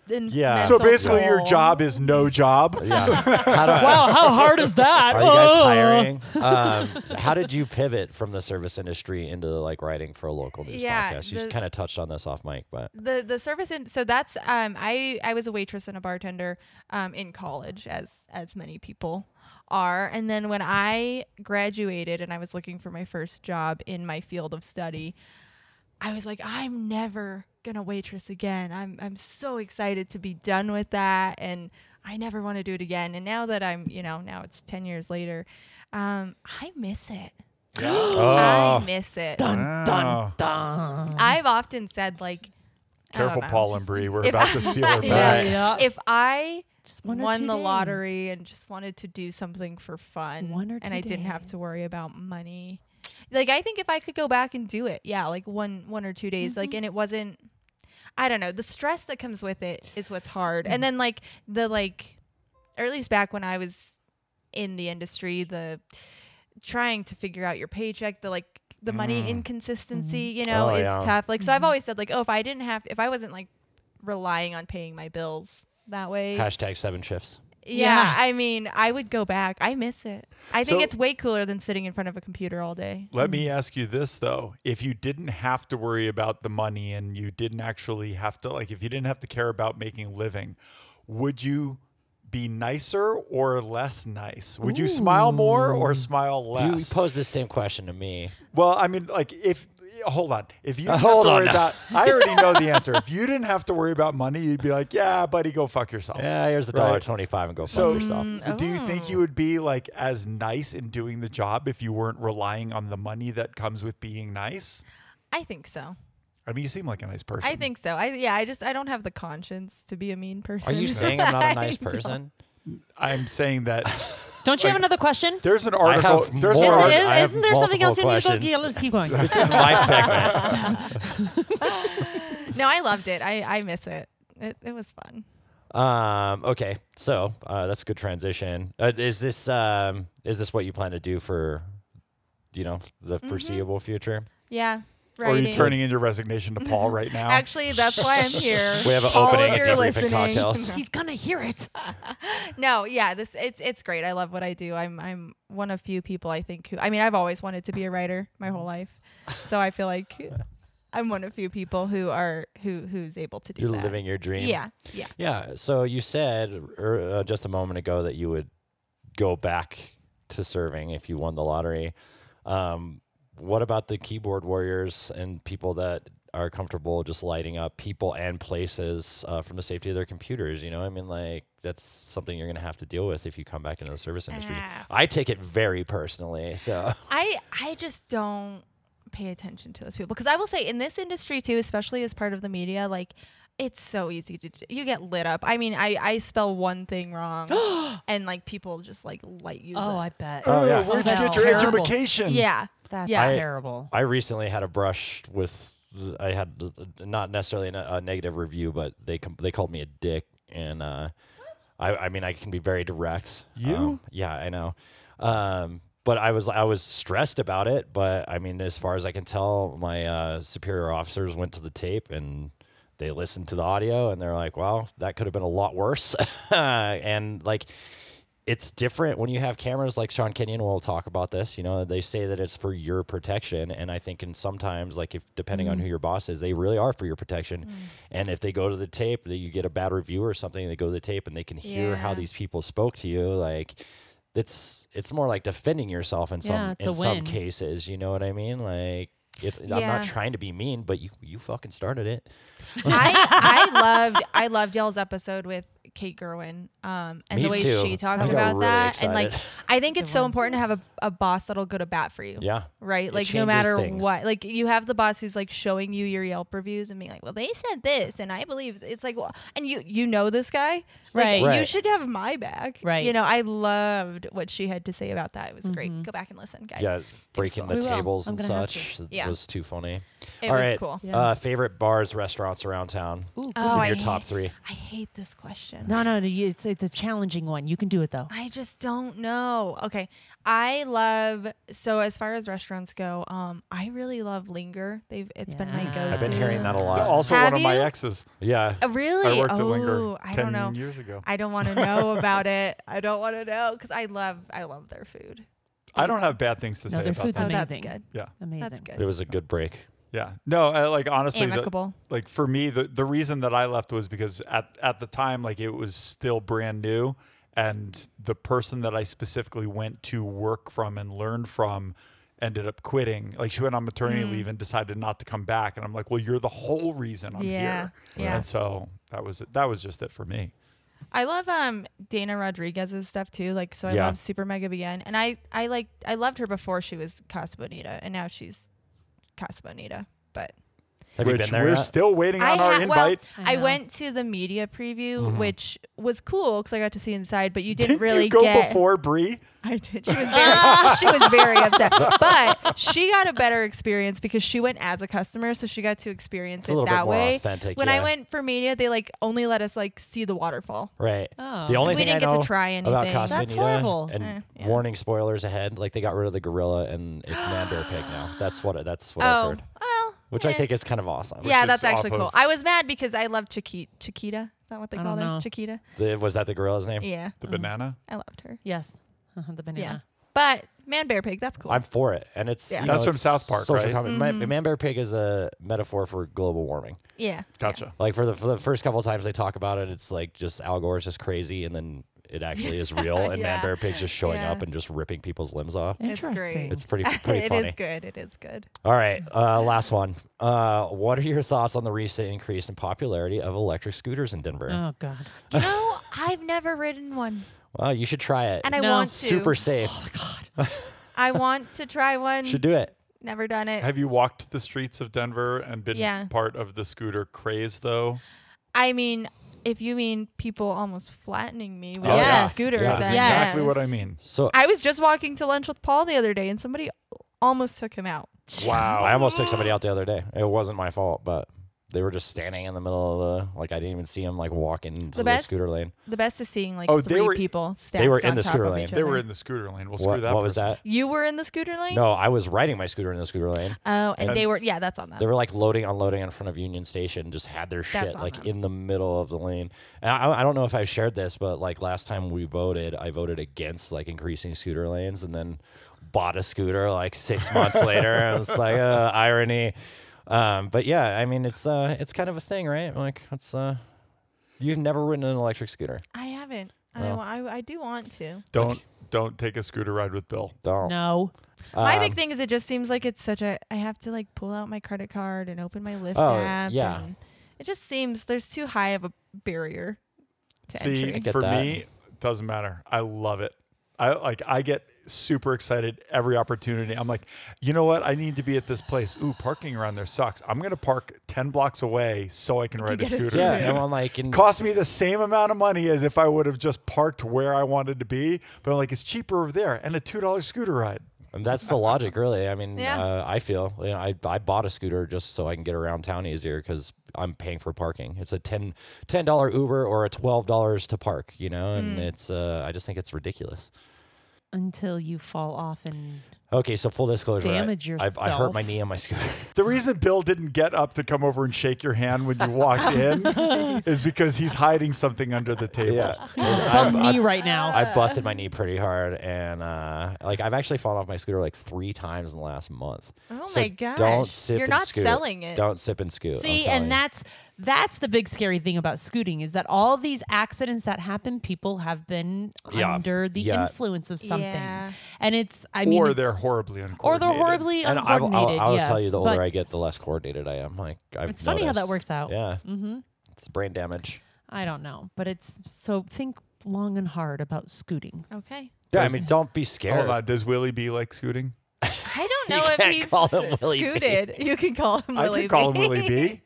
in Yeah. So mental basically, your toll. job is no job. Yeah. How do I- Wow, how hard is that? Are you guys Oh. hiring? Um, so how did you pivot from the service industry into like writing for a local news Yeah, podcast? You the- just kind of touched on this off mic, but the the service in so that's um I I was a waitress and a bartender um in college, as as many people are, and then when I graduated and I was looking for my first job in my field of study, I was like, I'm never gonna waitress again. I'm I'm so excited to be done with that, and I never want to do it again. And now that I'm, you know, now it's ten years later, um, I miss it. I miss it. Dun, Wow. dun, dun. I've often said, like, I don't Careful, know, Paul it's and just- Bree. We're if about I- to steal her Yeah. back. Yeah. If I Just one or won two the days. lottery and just wanted to do something for fun, One or and two I didn't have days. to worry about money, like, I think if I could go back and do it, yeah, like one one or two days, like, and it wasn't, I don't know, the stress that comes with it is what's hard. And then like the like, or at least back when I was in the industry, the trying to figure out your paycheck, the like the money inconsistency, you know, Oh, is yeah. tough. Like, so I've always said, like, oh, if I didn't have, if I wasn't like relying on paying my bills that way, hashtag seven shifts. yeah, Yeah. I mean, I would go back. I miss it. I think So- it's way cooler than sitting in front of a computer all day. Let me ask you this though: if you didn't have to worry about the money and you didn't actually have to, like, if you didn't have to care about making a living, would you be nicer or less nice? Would you smile more or smile You less? posed the same question to me. Well, I mean, like, if hold on, if you Uh, didn't have hold to on worry now. about, I already know the answer. If you didn't have to worry about money, you'd be like, yeah, buddy, go fuck yourself. Yeah, here's the Right. dollar twenty-five and go So- fuck yourself. Mm, Do you think oh. you would be like as nice in doing the job if you weren't relying on the money that comes with being nice? I think so. I mean, you seem like a nice person. I think so. I yeah. I just I don't have the conscience to be a mean Are person. you saying I'm not a nice I don't. person? I'm saying that Don't you have Like- another question? there's an I article. have There's more an art- article. Isn't, I have isn't there something else you multiple need to go? Yeah, questions. let's keep going. This is my segment. No, I loved it. I I miss it. It it was fun. Um, okay, so uh, that's a good transition. Uh, is this um, is this what you plan to do for, you know, the foreseeable future? Yeah. Or are you writing. turning in your resignation to Paul right now? Actually, that's why I'm here. We have an Paul, opening if at you're Debriefing listening. Cocktails. He's gonna hear it. No, yeah, this it's it's great. I love what I do. I'm I'm one of few people I think who I mean I've always wanted to be a writer my whole life, so I feel like I'm one of few people who are who who's able to do You're that. living your dream. Yeah, yeah. Yeah. So you said er, uh, just a moment ago that you would go back to serving if you won the lottery. Um, what about the keyboard warriors and people that are comfortable just lighting up people and places uh, from the safety of their computers? You know, I mean, like that's something you're going to have to deal with if you come back into the service industry. Ah. I take it very personally. So I I just don't pay attention to those people because I will say in this industry too, especially as part of the media, like it's so easy to you get lit up. I mean, I I spell one thing wrong and like people just like light you. Oh, lit. I bet. Oh, yeah. Oh, Where'd you that's get your terrible. education? yeah. That's Yeah. I- terrible. I recently had a brush with. I had uh, not necessarily a, a negative review, but they com- they called me a dick, and uh, I I mean I can be very direct. You? Um, yeah, I know. Um, but I was I was stressed about it. But I mean, as far as I can tell, my uh, superior officers went to the tape and they listened to the audio, and they're like, "Well, that could have been a lot worse." And like. It's different when you have cameras like Sean Kenyon will talk about this. You know, they say that it's for your protection. And I think in sometimes, like if depending on who your boss is, they really are for your protection. And if they go to the tape, that you get a bad review or something, they go to the tape and they can hear how Yeah. these people spoke to you. Like it's it's more like defending yourself in some Yeah, it's in a some win. cases. You know what I mean? Like it, I'm Yeah. not trying to be mean, but you you fucking started it. I I loved I loved y'all's episode with Kate Gerwin, um, and Me the way too. she talked I got about really that, and like excited. I think it's Good so one. important to have a, a boss that'll go to bat for you. Yeah. Right, It like no changes matter things. what, like you have the boss who's like showing you your Yelp reviews and being like, "Well, they said this, and I believe it's like," well, and you you know this guy, like, Right. You Right. should have my back, Right. You know, I loved what she had to say about that. It was great. Go back and listen, guys. Yeah, breaking Paul. the We will. tables I'm and gonna have such it Yeah. was too funny. It All was right, cool. Yeah. uh, favorite bars, restaurants around town. Ooh, good. Oh, Give me I your top hate- three. I hate this question. No, no, no. you- It's it's a challenging one. You can do it though. I just don't know. Okay. I love so as far as restaurants go, um, I really love Linger. They've it's been my Yeah. go-to. I've been hearing that a lot. Also, Have one of my you? exes. Yeah. Uh, really? I worked oh, at Linger I ten don't know. years ago. I don't want to know about it. I don't want to know because I love I love their food. I don't have bad things to No, say their about food's them. Oh, that's amazing. good. Yeah, Amazing. That's It good. was a good break. yeah. No, I, like honestly, the, Amicable. like for me, the the reason that I left was because at at the time, like it was still brand new, and the person that I specifically went to work from and learn from ended up quitting. Like she went on maternity Mm. leave and decided not to come back, and I'm like, well, you're the whole reason I'm Yeah, here. yeah. And so that was that was just it for me. I love um Dana Rodriguez's stuff too. Like so I Yeah. love Super Mega B N. And I I like I loved her before she was Casa Bonita and now she's Casa Bonita. But Have you Which been there we're yet? still waiting I on our ha- invite. well, I I, know. went to the media preview, Mhm. which was cool because I got to see inside. But you didn't Didn't really you go get. before Bree? I did. She was very, she was very upset, but she got a better experience because she went as a customer, so she got to experience It's a it little bit that more way. authentic. When yeah. I went for media, they like only let us like see the waterfall. Right. Oh. The only We thing didn't I get to know try anything. about Casa That's Bonita, horrible. and Eh, yeah. warning spoilers ahead, like they got rid of the gorilla and it's man bear pig now. That's what that's what I've Oh, heard, well, which I eh. think is kind of awesome. Yeah, is that's actually off cool. of- I was mad because I love Chiquita. Chiquita? Is that what they I call don't her? know. Chiquita? The- was that the gorilla's name? Yeah, The Oh. banana? I loved her. Yes. Uh-huh, the banana. But man, bear, pig, that's cool. I'm for it, and it's Yeah. you That's know, from it's South Park, social right? comment. Ma- Mhm. Man bear pig is a metaphor for global warming. yeah. Gotcha. Like for the for the first couple of times they talk about it, it's like just Al Gore's just crazy, and then it actually is real, and Yeah. man bear pig's just showing Yeah. up and just ripping people's limbs off. It's great. Interesting. It's pretty pretty It funny. is good. It is good. All right, uh, last one. Uh, what are your thoughts on the recent increase in popularity of electric scooters in Denver? Oh God. You know, I've never ridden one, Well, you should try it. and I No. want to. Super safe. I want to try one. Should do it. Never done it. Have you walked the streets of Denver and been Yeah. part of the scooter craze, though? I mean, if you mean people almost flattening me with Oh, a yeah. scooter, Yeah. That's then Yes. exactly yes. what I mean. So I was just walking to lunch with Paul the other day, and somebody almost took him out. Wow. I almost took somebody out the other day. It wasn't my fault, but they were just standing in the middle of the like I didn't even see them like walking into The the, best- scooter lane. The best is seeing like Oh, they three were- people stacked were in on the top scooter of lane. each They were other. in the scooter lane. We'll screw What, that what was person. that? You were in the scooter lane? No, I was riding my scooter in the scooter lane. Oh, and they That's- were. Yeah, that's on them. They were like loading, unloading in front of Union Station. Just had their shit That's on like them. in the middle of the lane. And I, I don't know if I shared this, but like last time we voted, I voted against like increasing scooter lanes, and then bought a scooter like six months later. I was like, uh, irony. Um, but yeah, I mean, it's uh, it's kind of a thing, right? Like, it's uh, you've never ridden an electric scooter. I haven't. Well. I, I I do want to. Don't don't take a scooter ride with Bill. Don't. No. My Um, big thing is it just seems like it's such a. I have to like pull out my credit card and open my Lyft Oh, app. yeah. And it just seems there's too high of a barrier to See, entry. get for that. me, it doesn't matter. I love it. I like I get super excited every opportunity. I'm like, you know what? I need to be at this place. Ooh, parking around there sucks. I'm gonna park ten blocks away so I can ride a get a scooter. Yeah, scooter. and I'm like, in, Cost me the same amount of money as if I would have just parked where I wanted to be. But I'm like, it's cheaper over there and a two dollar scooter ride. and that's the logic, really. I mean, Yeah. uh, I feel you know, I I bought a scooter just so I can get around town easier because I'm paying for parking. It's a ten dollar Uber or a twelve dollars to park, you know, and Mm. it's uh, I just think it's ridiculous. Until you fall off and Okay, so full disclosure, I- Damage I, I hurt my yourself. knee on my scooter. The reason Bill didn't get up to come over and shake your hand when you walked in is because he's hiding something under the table. yeah, bum I, knee right now. I busted my knee pretty hard, and uh, like I've actually fallen off my scooter like three times in the last month. Oh So my gosh! Don't sip You're and not scoot. selling it. Don't sip and scoot. I'm See, telling and you. that's that's the big scary thing about scooting is that all these accidents that happen, people have been Yeah. under the Yeah. influence of something, Yeah. and it's I mean, Or it's- they're horribly uncoordinated. or they're horribly And I will uncoordinated. I'll, I'll yes, tell you, the older but I get, the less coordinated I am. Like I've it's funny how that noticed. works out. Yeah, Mm-hmm. it's brain damage. I don't know, but it's so think long and hard about scooting. Okay. Yeah, I Does- mean, don't be Hold scared. on. Does Willie B like scooting? I don't You know if can't he's call him s- Willie B. scooted. You can call him I Willie could call him B. Willie B.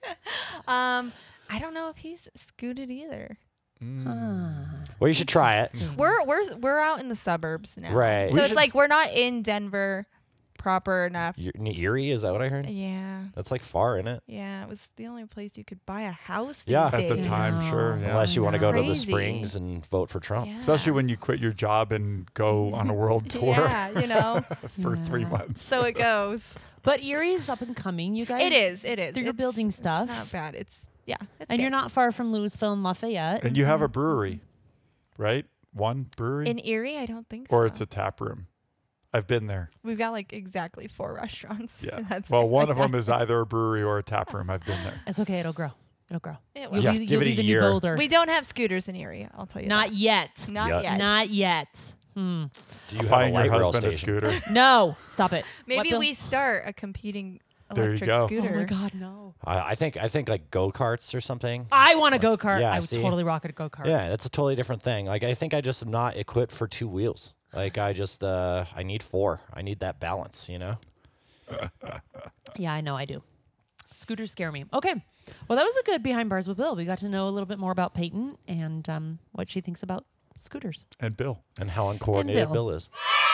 Um, I don't know if he's scooted either. Mm. Ah. Well, you should try it. Interesting. We're we're we're out in the suburbs now, Right. So We it's should like s- we're not in Denver proper enough. E- Erie, is that what I heard? Yeah. That's like far, isn't it? Yeah, it was the only place you could buy a house these Yeah. At the days. time, know. sure. Yeah. Unless you want to go to the Crazy. Springs and vote for Trump. Yeah. Especially when you quit your job and go on a world tour Yeah, you know. for three Yeah. months. So it goes. But Erie's up and coming, you guys. It is. It is. You're It's- building stuff. It's not bad. It's yeah. It's And good. you're not far from Louisville and Lafayette. And you have a brewery, right? One brewery? in Erie. I don't think or so. it's a tap room. I've been there. We've got like exactly four restaurants. Yeah. That's Well, it. one of them is either a brewery or a tap room. I've been there. It's okay. It'll grow. It'll grow. It You'll will. Yeah, be, give you'll it be a the year. new Boulder. We don't have scooters in Erie. I'll tell you. Not that. yet. Not Yeah. yet. Not yet. Hmm. Do you have Buying a your light rail husband a station? scooter. No. Stop it. What, Maybe Bill? we start a competing There you electric go. scooter. Oh my God, no. I, I think I think like go karts or something. I want a go kart. Yeah, I would see? totally rock a go kart. Yeah, that's a totally different thing. Like I think I just am not equipped for two wheels. Like I just uh I need four. I need that balance, you know? Yeah, I know I do. Scooters scare me. Okay. Well, that was a good Behind Bars with Bill. We got to know a little bit more about Peyton and um, what she thinks about scooters. And Bill. And how uncoordinated Bill. Bill is.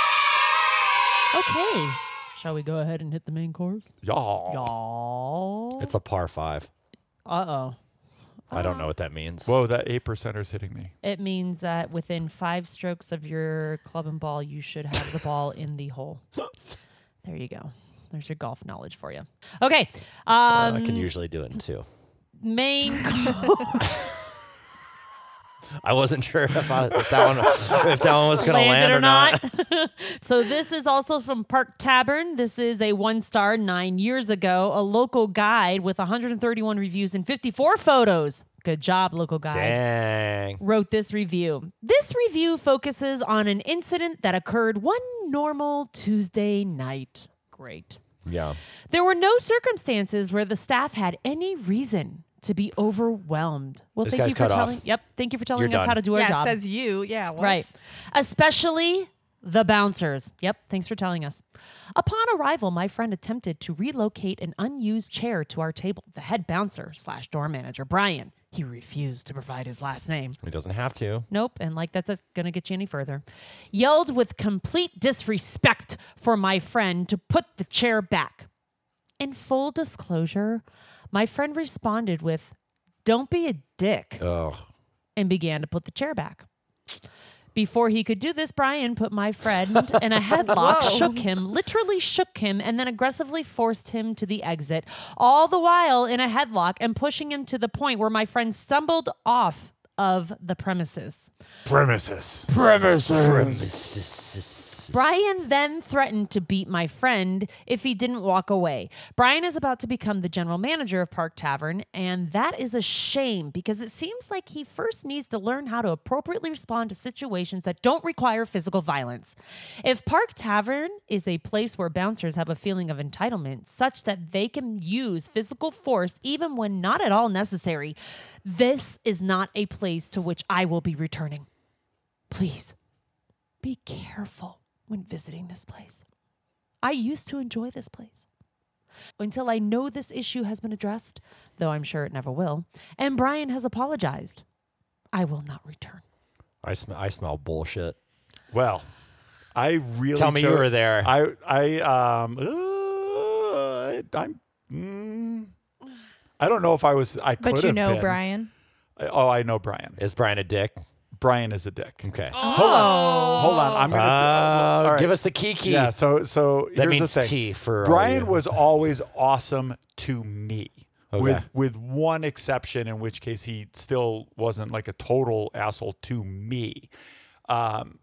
Okay. Shall we go ahead and hit the main course? Y'all. Y'all. It's a par five. Uh-oh. I don't know what that means. Whoa, that eight percenter's hitting me. It means that within five strokes of your club and ball, you should have the ball in the hole. There you go. There's your golf knowledge for you. Okay. Uh, Um, I can usually do it in two. main I wasn't sure if, I, if that one if that one was going to land landed or not. not. So this is also from Park Tavern. This is a one star nine years ago. A local guide with one hundred thirty-one reviews and fifty-four photos. Good job, local guide. Dang. Wrote this review. This review focuses on an incident that occurred one normal Tuesday night. Great. Yeah. There were no circumstances where the staff had any reason to be overwhelmed. Well, This thank guy's you for cut off. telling. Yep, thank you for telling You're us done. how to do our yeah, job. it says you. Yeah. What? Right. Especially the bouncers. Yep. Thanks for telling us. Upon arrival, my friend attempted to relocate an unused chair to our table. The head bouncer slash door manager, Brian, he refused to provide his last name. He doesn't have to. Nope. And like that's going to get you any further. Yelled with complete disrespect for my friend to put the chair back. In full disclosure, my friend responded with, "Don't be a dick," Oh. and began to put the chair back. Before he could do this, Brian put my friend in a headlock, Whoa. shook him, literally shook him, and then aggressively forced him to the exit, all the while in a headlock and pushing him to the point where my friend stumbled off of the premises. Premises. Premises. Brian then threatened to beat my friend if he didn't walk away. Brian is about to become the general manager of Park Tavern, and that is a shame because it seems like he first needs to learn how to appropriately respond to situations that don't require physical violence. If Park Tavern is a place where bouncers have a feeling of entitlement such that they can use physical force even when not at all necessary, this is not a place to which I will be returning. Please be careful when visiting this place. I used to enjoy this place until I know this issue has been addressed, though I'm sure it never will, and Brian has apologized. I will not return. I, sm- I smell bullshit. Well, I really Tell me you cho- were there. I I um uh, I, I'm mm, I don't know if I was. I could But you have know, been. Brian. I- oh, I know Brian. Is Brian a dick? Brian is a dick. Okay. Hold on, hold on. I'm gonna Uh, all right. Give us the kiki. Yeah. So so That here's means the thing. T for all Brian you. was always awesome to me. Okay. With with one exception, in which case he still wasn't like a total asshole to me. Um,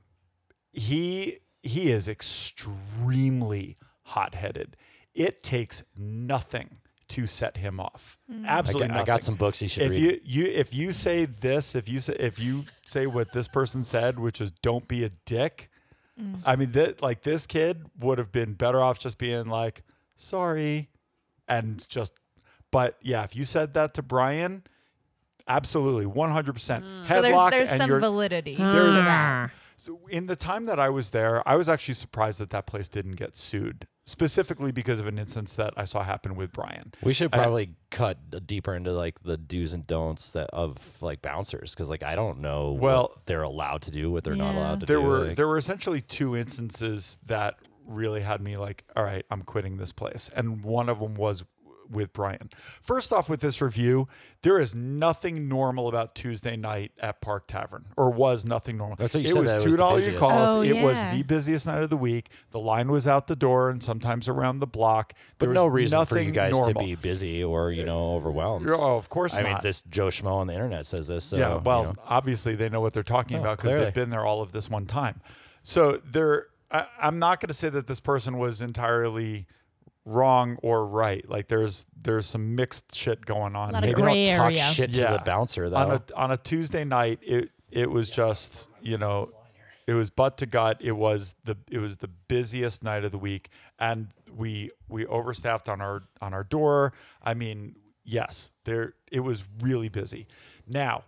he he is extremely hot-headed. It takes nothing to set him off. I Absolutely got, I nothing. got some books you should If read. you you if you say this, if you say if you say what this person said, which is "don't be a dick," I mean that like this kid would have been better off just being like sorry, and just. But yeah, if you said that to Brian, absolutely one hundred percent headlock. So there's there's and some you're, validity There's- to that. so in the time that I was there, I was actually surprised that that place didn't get sued, specifically because of an instance that I saw happen with Brian. we should I- probably cut deeper into like the do's and don'ts that of like bouncers because like I don't know Well- what they're allowed to do, what they're not Yeah. allowed to There do. were like- there were essentially two instances that really had me like, all right, I'm quitting this place. And one of them was with Brian. First off, with this review, there is nothing normal about Tuesday night at Park Tavern, or was nothing normal. That's what you it said, was that it two was the dollars you busiest. call it. Oh, It was yeah. the busiest night of the week. The line was out the door and sometimes around the block. But There no was reason for you nothing guys normal. to be busy or, you know, overwhelmed. Oh, of course I not. mean, this Joe Schmo on the internet says this. So, yeah, well, you know. obviously they know what they're talking Oh, about because clearly. they've been there all of this one time. So they're, I, I'm not going to say that this person was entirely wrong or right. Like there's there's some mixed shit going on. A lot of here. Maybe gray don't talk area. shit to Yeah. the bouncer, though. on a on a Tuesday night, it it was just, you know, it was butt to gut. It was the it was the busiest night of the week, and we we overstaffed on our on our door. I mean, yes, there it was really busy. Now,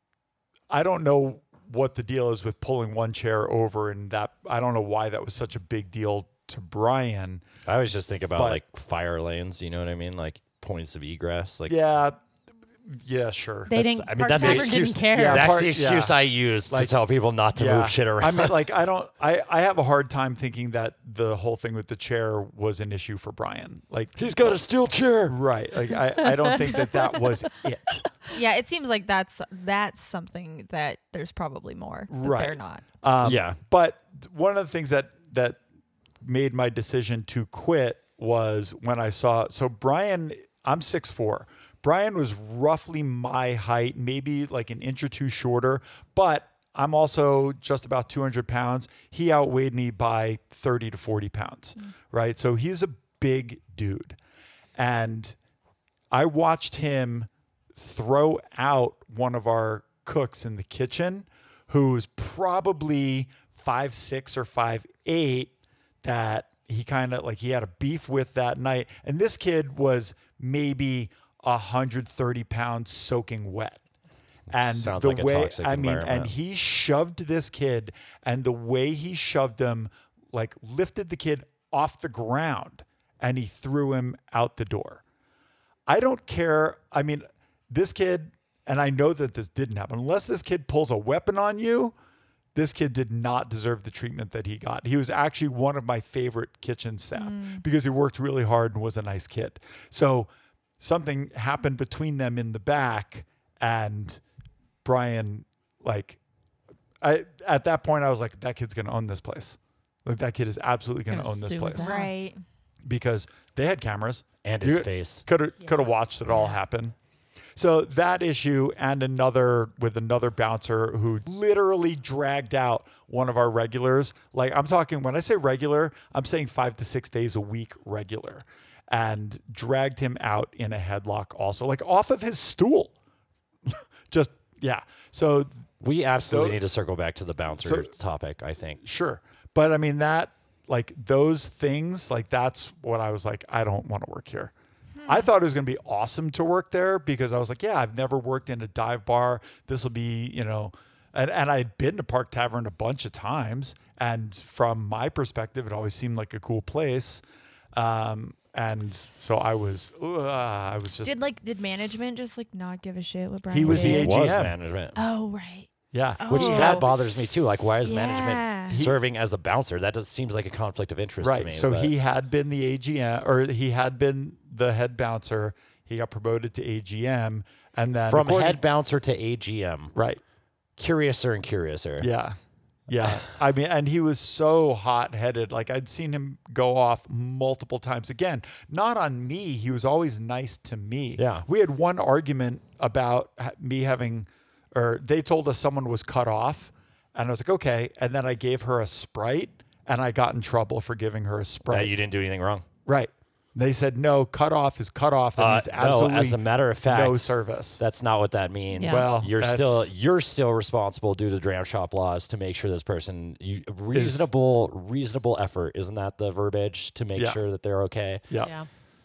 I don't know what the deal is with pulling one chair over, and that I don't know why that was such a big deal to Brian. I always just think about But- like fire lanes. You know what I mean? Like points of egress. Like Yeah, yeah, sure. They That's- didn't. I mean, Park that's the Tavern excuse. Didn't care. Yeah, that's part- the excuse yeah. I use Like- to tell people not to move shit around. I mean, like, I don't, I, I have a hard time thinking that the whole thing with the chair was an issue for Brian. Like, He's got a steel chair. right. Like, I, I don't think that that was it. Yeah, it seems like that's that's something that there's probably more. That Right. They're not. Um, Yeah. But one of the things that, that made my decision to quit was when I saw, so Brian, I'm six foot four. Brian was roughly my height, maybe like an inch or two shorter, but I'm also just about two hundred pounds. He outweighed me by thirty to forty pounds, right? So he's a big dude. And I watched him throw out one of our cooks in the kitchen who's probably five six or five eight, that he kind of like he had a beef with that night. And this kid was maybe one hundred thirty pounds soaking wet. And Sounds the like a way, toxic I mean, and environment. he shoved this kid, and the way he shoved him, like lifted the kid off the ground and he threw him out the door. I don't care. I mean, this kid, and I know that this didn't happen, unless this kid pulls a weapon on you, this kid did not deserve the treatment that he got. He was actually one of my favorite kitchen staff because he worked really hard and was a nice kid. So something happened between them in the back, and Brian, like, I at that point I was like, that kid's gonna own this place. Like, that kid is absolutely gonna, Gonna own this sue his place ass. Right. because they had cameras. And his You face. Could have could have watched it all happen. So that issue, and another with another bouncer who literally dragged out one of our regulars. Like, I'm talking, when I say regular, I'm saying five to six days a week regular, and dragged him out in a headlock also, like off of his stool. Just, yeah. So We absolutely So- need to circle back to the bouncer So- topic, I think. sure. But I mean, that, like, those things, like, that's what I was like, I don't want to work here. I thought it was going to be awesome to work there because I was like, yeah, I've never worked in a dive bar. This will be, you know, and, and I had been to Park Tavern a bunch of times. And from my perspective, it always seemed like a cool place. Um, and so I was, uh, I was just, Did like did management just like not give a shit what Brian He was the did? A G M. Was management. Oh right. yeah. Which Oh. that bothers me too. Like, why is Yeah. management He- serving as a bouncer? That just seems like a conflict of interest to Right. me. So but- he had been the A G M, or he had been the head bouncer. He got promoted to A G M, and then from according- head bouncer to A G M. right. Curiouser and curiouser. Yeah. Yeah. I mean, and he was so hot headed. Like, I'd seen him go off multiple times. Again, not on me. He was always nice to me. Yeah. We had one argument about ha- me having, or they told us someone was cut off. And I was like, okay. And then I gave her a Sprite, and I got in trouble for giving her a Sprite. That you didn't do anything wrong. Right. They said, no, cut off is cut off. And Uh, it's no, absolutely as a matter of fact, no service. that's not what that means. Yeah. Well, you're that's- still you're still responsible due to dram shop laws to make sure this person you, reasonable reasonable effort. Isn't that the verbiage to make Yeah. sure that they're okay? Yeah. Yeah.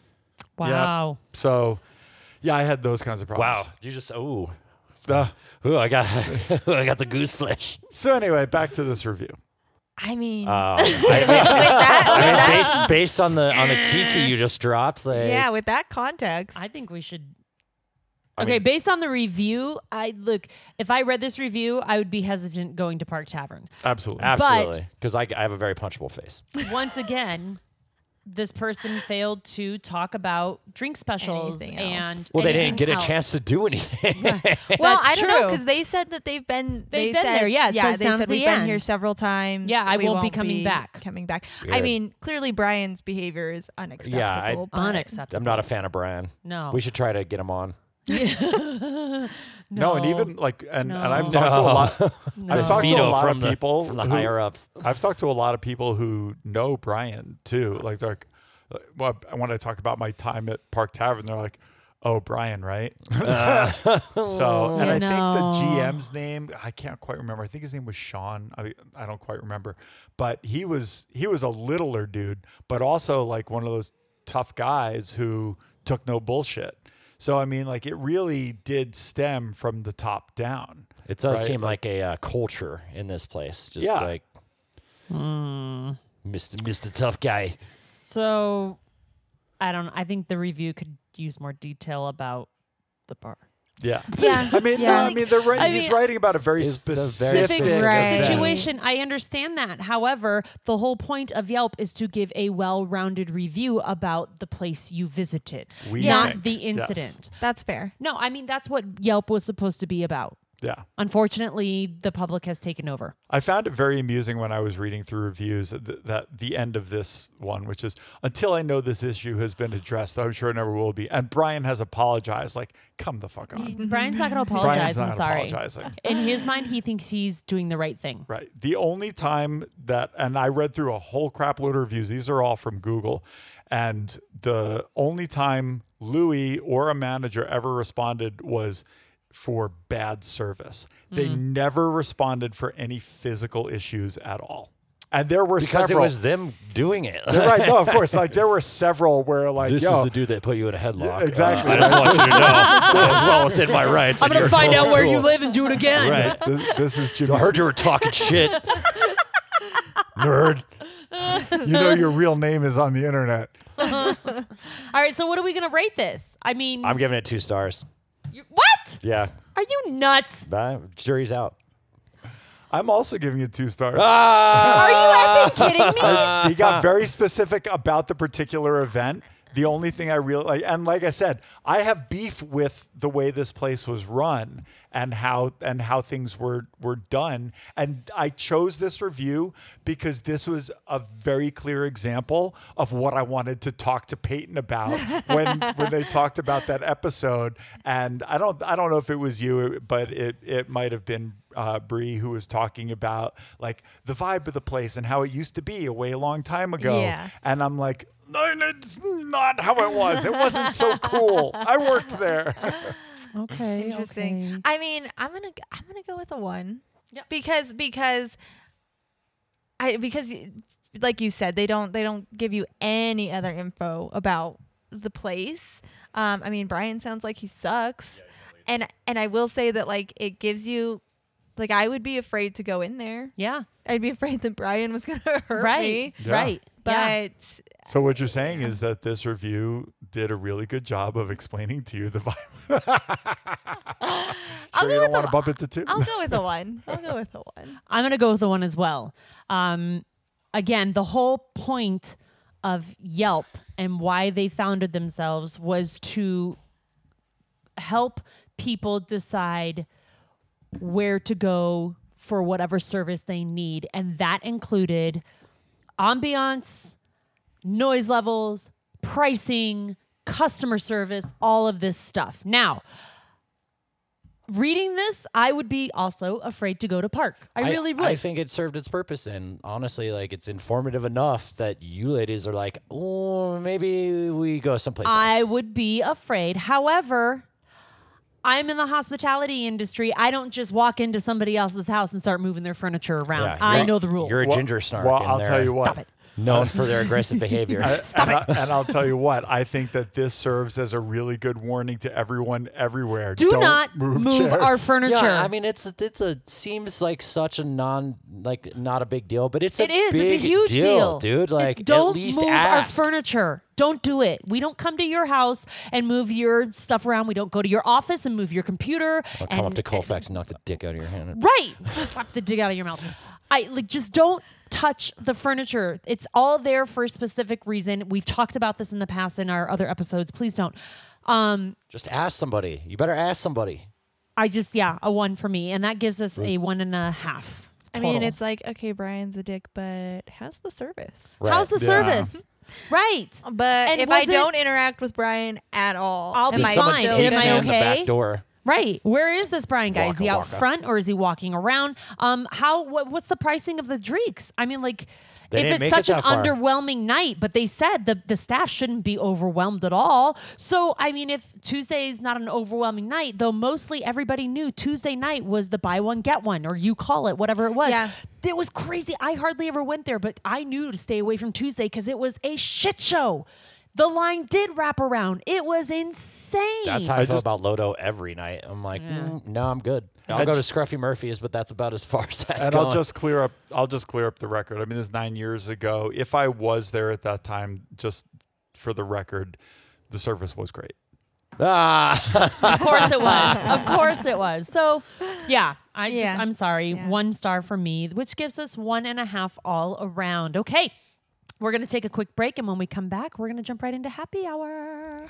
Wow. So, yeah, I had those kinds of Wow, problems. you just oh, Uh, ooh, I got I got the goose flesh. so anyway, back to this review. I mean, Uh, with I mean, that, I with mean, that- based based on the on the kiki you just dropped, like, yeah, with that context, I think we should I Okay, mean, based on the review, I look. If I read this review, I would be hesitant going to Park Tavern. Absolutely. absolutely, because I, I have a very punchable face. Once again, this person failed to talk about drink specials Anything and else. Well, they anything didn't get a else. chance to do anything. Well, That's I don't know true. because they said that they've been They've they been said, there, yeah, it yeah. says They down said at we've the been end. here several times. Yeah, I we won't be coming be back." Coming back. I Weird. mean, clearly Brian's behavior is unacceptable. but Unacceptable. I'm not a fan of Brian. No. We should try to get him on. No, and even like, and, and I've No. talked to a lot. I've talked to a Veto lot from of the- people from the who- higher ups. I've talked to a lot of people who know Brian too. Like, they're like, well, when I talk about my time at Park Tavern, they're like, "Oh, Brian, right?" So, and You I think know. the G M's name, I can't quite remember. I think his name was Sean. I I don't quite remember, but he was he was a littler dude, but also like one of those tough guys who took no bullshit. So I mean, like, it really did stem from the top down. It does Right, seem like, a uh, culture in this place. Just Yeah. like Mister Mister Tough Guy. So, I don't. I think the review could use more detail about the bar. Yeah. Yeah. I mean, Yeah. no, I mean, they're writing, I he's mean- writing about a very It's a very specific, specific Right. event. situation. I understand that. However, the whole point of Yelp is to give a well-rounded review about the place you visited, We not think. the Yes. incident. That's fair. No, I mean that's what Yelp was supposed to be about. Yeah. Unfortunately, the public has taken over. I found it very amusing when I was reading through reviews that, that the end of this one, which is, until I know this issue has been addressed, I'm sure it never will be. And Brian has apologized. Like, come the fuck on. Brian's not going to apologize. Brian's I'm not sorry. apologizing. In his mind, he thinks he's doing the right thing. Right. The only time that, and I read through a whole crap load of reviews, these are all from Google. And the only time Louis or a manager ever responded was for bad service. They never responded for any physical issues at all. And there were Because several. it was them doing it. Right. No, of course. Like, there were several where, like, This yo, is the dude that put you in a headlock. Yeah, exactly. Uh, I just want you to know, as well within my rights. I'm and going to you're a find out total where tool. you live and do it again. Right. this, this is Jimmy. I heard you were talking shit. Nerd. You know your real name is on the internet. All right. So, what are we going to rate this? I mean, I'm giving it two stars. you- what? Yeah. Are you nuts? Uh, jury's out. I'm also giving it two stars. Ah! Are you effing kidding me? He got very specific about the particular event. The only thing I really like, and like I said, I have beef with the way this place was run and how and how things were were done. And I chose this review because this was a very clear example of what I wanted to talk to Peyton about when when they talked about that episode. And I don't I don't know if it was you, but it it might have been uh, Bree who was talking about like the vibe of the place and how it used to be a way a long time ago. Yeah. And I'm like, no, it's not how it was. It wasn't so cool. I worked there. Okay. Interesting. okay. I mean, I'm gonna g- I'm gonna go with a one. Yep. Because because I because like you said, they don't they don't give you any other info about the place. Um, I mean, Brian sounds like he sucks, and and I will say that like it gives you, like I would be afraid to go in there. Yeah. I'd be afraid that Brian was gonna hurt Right. me. Yeah. Right. But yeah. So what you're saying is that this review did a really good job of explaining to you the vibe. I'll Sure go you don't with want a- to bump into two? I'll go with a one. I'll go with a one. I'm going to go with the one as well. Um, again, the whole point of Yelp and why they founded themselves was to help people decide where to go for whatever service they need. And that included ambiance, noise levels, pricing, customer service, all of this stuff. Now, reading this, I would be also afraid to go to Park. I, really would. I think it served its purpose, and honestly, like it's informative enough that you ladies are like, oh, maybe we go someplace I else. would be afraid. However, I'm in the hospitality industry. I don't just walk into somebody else's house and start moving their furniture around. Yeah, I you're- know the rules. You're a Well- ginger snark. Well, in I'll there. tell you what. Stop it. known for their aggressive behavior. I- and, I, and I'll tell you what, I think that this serves as a really good warning to everyone everywhere. Do Don't not move, move chairs. our furniture. Yeah, I mean it's it's a seems like such a non like not a big deal, but it's a It is. big It's a huge deal, deal, dude. Like It's- don't at least move ask. our furniture. Don't do it. We don't come to your house and move your stuff around. We don't go to your office and move your computer. I'll and come up to Colfax and knock the dick out of your hand. Right. Slap the dig out of your mouth. I like just don't touch the furniture. It's all there for a specific reason. We've talked about this in the past in our other episodes. Please don't. Um, Just ask somebody. You better ask somebody. I just yeah, a one for me, and that gives us a one and a half. I mean, total. it's like, okay, Brian's a dick, but how's the service? Right. How's the Yeah. service? Right. But And if I was it- don't interact with Brian at all, I'll am be I Someone fine. still sneaks Am I me gonna- in the okay? back door. Right. Where is this Brian guy? is he Waka out waka. front or is he walking around? Um, how what, what's the pricing of the drinks? I mean, like They if didn't it's make it such an that far. underwhelming night, but they said the the staff shouldn't be overwhelmed at all. So I mean, if Tuesday is not an overwhelming night, though mostly everybody knew Tuesday night was the buy one get one, or you call it whatever it was. Yeah. It was crazy. I hardly ever went there, but I knew to stay away from Tuesday because it was a shit show. The line did wrap around. It was insane. That's how I, I feel just- about Lodo every night. I'm like, Yeah. mm, no, I'm good. I'll I go to just- Scruffy Murphy's, but that's about as far as that's and going. I'll just clear up. I'll just clear up the record. I mean, this is nine years ago. If I was there at that time, just for the record, the service was great. ah. Of course it was. Of course it was. So, yeah, I just Yeah. I'm sorry. Yeah. One star for me, which gives us one and a half all around. Okay, we're gonna take a quick break, and when we come back, we're gonna jump right into happy hour.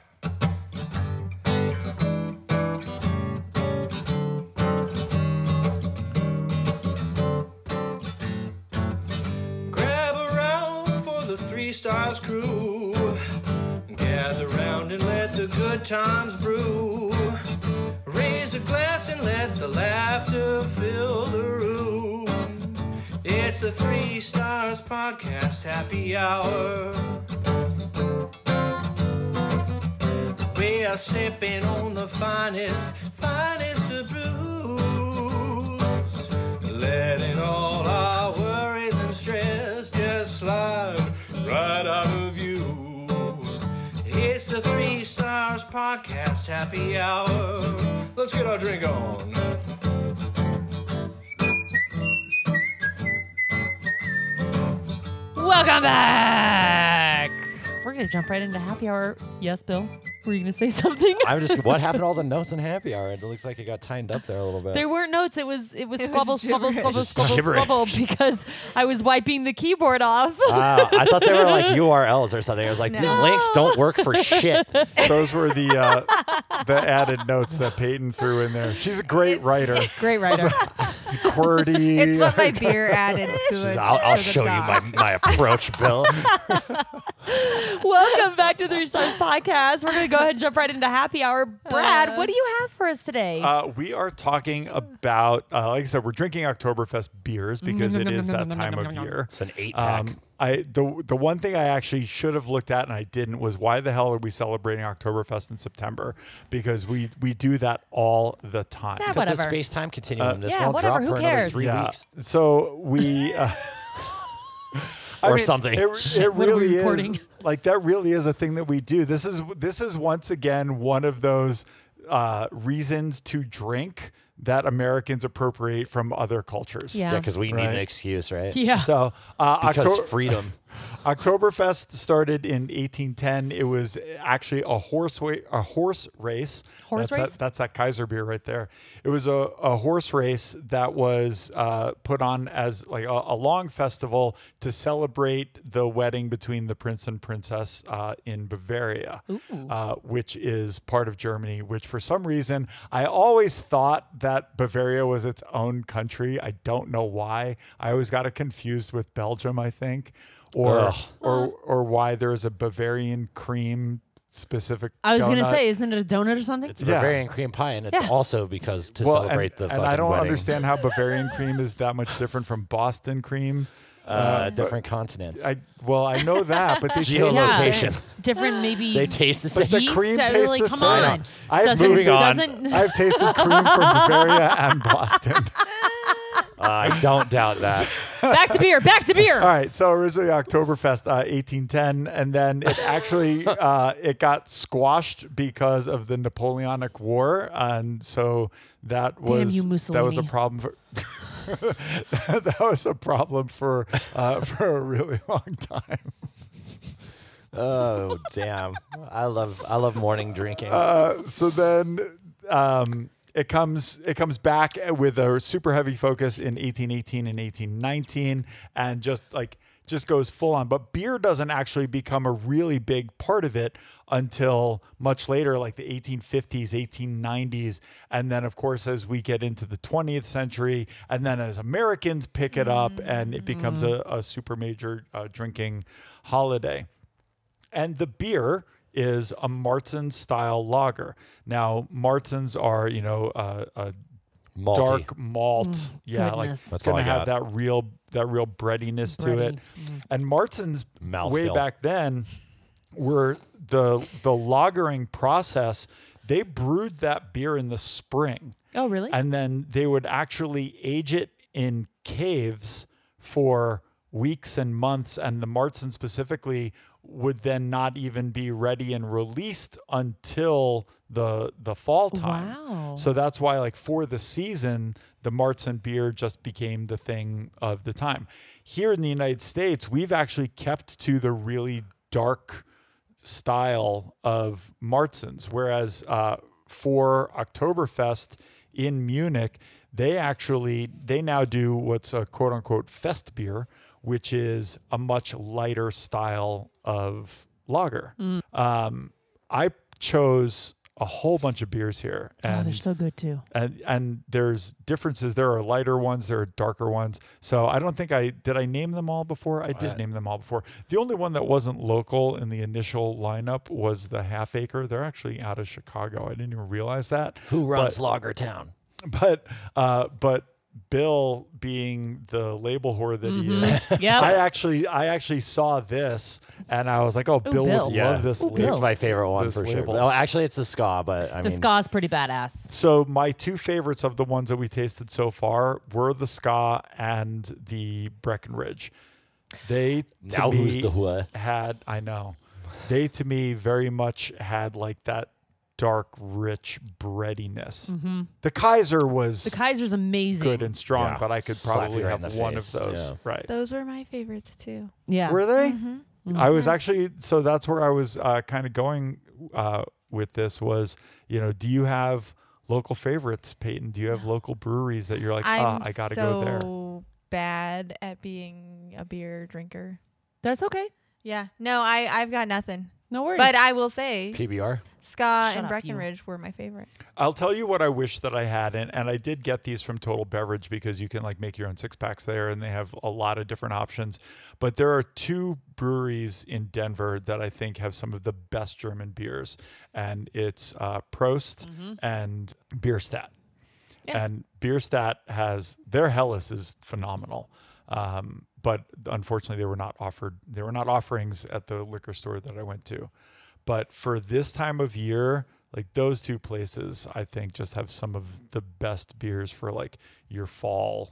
Grab around for the Three Stars crew. Gather round and let the good times brew. Raise a glass and let the laughter fill the room. It's the Three Stars Podcast Happy Hour. We are sipping on the finest, finest of brews. Letting all our worries and stress just slide right out of you. It's the Three Stars Podcast Happy Hour. Let's get our drink on. Welcome back. We're gonna jump right into happy hour. Yes, Bill. Were you gonna say something? I'm just. What happened to all the notes in happy hour? It looks like it got tightened up there a little bit. There weren't notes. It was it was It squabble, was squabble, gibberish. squabble, Just squabble, gibberish. squabble because I was wiping the keyboard off. Wow, I thought they were like U R Ls or something. I was like, these No. links don't work for shit. Those were the uh, the added notes that Peyton threw in there. She's a great writer. Great writer. It's QWERTY. It's what my beer added to it. I'll, I'll to the show you my, doc. my approach, Bill. Welcome back to the Three Stars Podcast. We're going to go ahead and jump right into happy hour. Brad, what do you have for us today? Uh, we are talking about, uh, like I said, we're drinking Oktoberfest beers because it is that time of year. It's an eight pack. Um, I the the one thing I actually should have looked at and I didn't was why the hell are we celebrating Oktoberfest in September? Because we we do that all the time. Yeah, Because the whatever. space time continuum, this yeah, won't whatever, drop who for another cares? three Yeah. weeks. So we. Uh, I Or mean, something. It, it When are we really is recording? like that. Really is a thing that we do. This is this is once again one of those uh, reasons to drink that Americans appropriate from other cultures. Yeah. Yeah, because we need an Right. excuse, right? yeah. So uh, Because Octo- freedom. Oktoberfest started in eighteen ten. It was actually a horse wa- a horse race. Horse that's race? That, that's that Kaiser beer right there. It was a, a horse race that was uh, put on as like a, a long festival to celebrate the wedding between the prince and princess uh, in Bavaria, uh, which is part of Germany. Which for some reason I always thought that Bavaria was its own country. I don't know why. I always got it confused with Belgium, I think. Or, Ugh. or or why there's a Bavarian cream specific. I was going to donut. say, isn't it a donut or something? It's a Yeah. Bavarian cream pie, and it's Yeah. also because to Well, celebrate and, the and fucking I don't wedding. understand how Bavarian cream is that much different from Boston cream. Uh, different continents. I well, I know that, but they taste the Geolocation. same. Different, maybe. They taste the But same. the yeast, cream uh, tastes like, the come same. on. I've Doesn't- moving on. doesn't- I've tasted cream from Bavaria and Boston. I don't doubt that. Back to beer. Back to beer. All right, so originally Oktoberfest, uh, eighteen ten, and then it actually uh, it got squashed because of the Napoleonic War, and so that was you, that was a Mussolini. problem for. That was a problem for uh, for a really long time. Oh damn! I love I love morning drinking. Uh, so then um, it comes it comes back with a super heavy focus in eighteen eighteen and eighteen nineteen, and just like just goes full on. But beer doesn't actually become a really big part of it until much later, like the eighteen fifties, eighteen nineties, and then of course as we get into the twentieth century, and then as Americans pick it up, and it becomes a, a super major uh, drinking holiday. And the beer is a Marzen style lager. Now, Marzens are, you know, uh, a Malty. dark malt. yeah, like goodness. it's That's all going to I have got. that real that real breadiness to it. Bready. And Marzens way Mouthfeel. back then were the the lagering process. They brewed that beer in the spring. Oh, really? And then they would actually age it in caves for weeks and months. And the Marzen specifically would then not even be ready and released until the the fall time. Wow. So that's why, like, for the season, the Marzen beer just became the thing of the time. Here in the United States, we've actually kept to the really dark style of Marzens, whereas uh, for Oktoberfest in Munich, they actually they now do what's a quote unquote fest beer, which is a much lighter style of lager. Mm. Um, I chose a whole bunch of beers here, oh, and they're so good too. and and there's differences. There are lighter ones, there are darker ones. So I don't think I did. I name them all before. I did Uh, name them all before. The only one that wasn't local in the initial lineup was the Half Acre. They're actually out of Chicago. I didn't even realize that. Who runs But- Lager Town? But uh, but Bill, being the label whore that he is, Yep. I actually I actually saw this and I was like, oh, Bill, Bill. would Yeah, love this. Ooh, label. It's my favorite one this for label. sure. Oh, actually, it's the ska, but I the mean, ska's pretty badass. So my two favorites of the ones that we tasted so far were the Ska and the Breckenridge. They to Now me who's the whoa? had I know. They to me very much had like that dark, rich breadiness. The Kaiser was The Kaiser's amazing. good and strong, Yeah. but I could Slap probably you right in have the one face, of those. yeah. Right. Those were my favorites too. yeah. Were they? Mm-hmm. I was actually so that's where I was uh, kind of going uh, with this was, you know, do you have local favorites, Peyton? Do you have local breweries that you're like, ah, I'm I got to so go there? bad at being a beer drinker. That's okay. Yeah. No, I I've got nothing. No worries. But I will say P B R. Ska Shut and up, you. Breckenridge were my favorite. I'll tell you what I wish that I had, and, and I did get these from Total Beverage because you can like make your own six packs there, and they have a lot of different options. But there are two breweries in Denver that I think have some of the best German beers, and it's uh, Prost and Bierstadt. Yeah. And Bierstadt has their Helles is phenomenal, um, but unfortunately they were not offered. They were not offerings at the liquor store that I went to. But for this time of year, like those two places, I think just have some of the best beers for like your fall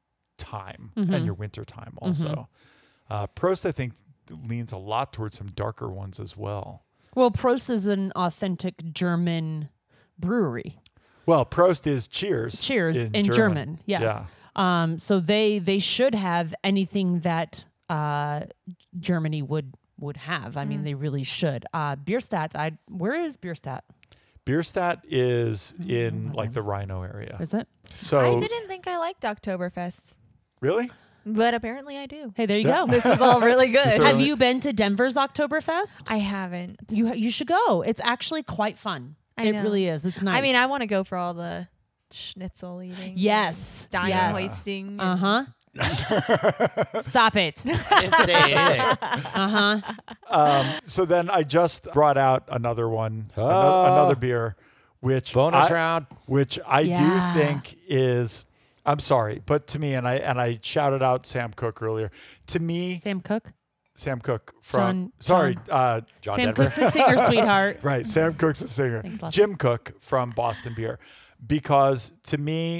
time and your winter time also. Uh, Prost, I think, leans a lot towards some darker ones as well. well, Prost is an authentic German brewery. Well, Prost is cheers. Cheers in, German. Yes. Yeah. Um, so they they should have anything that uh, Germany would would have. I mean, they really should. Uh, Bierstadt. I where is Bierstadt? Bierstadt is in like the Rhino area. Is it? So I didn't think I liked Oktoberfest, really? but apparently I do. Hey, there you Yeah. go. This is all really good. throw Have it- you been to Denver's Oktoberfest? I haven't. You you should go. It's actually quite fun. I it know. really is. It's nice. I mean, I want to go for all the schnitzel eating. yes. Stein yes. hoisting. Uh huh. Stop it. I didn't say anything. Uh huh. Um, so then I just brought out another one, ano- Oh. another beer, which Bonus I, round. which I Yeah. do think is. I'm sorry, but to me, and I and I shouted out Sam Cooke earlier. To me, Sam Cooke. Sam Cooke from John- sorry, John- uh, John Sam Denver. Cooke's a singer, sweetheart. right. Sam Cooke's the singer. Thanks, love. Jim Cook from Boston Beer, because to me,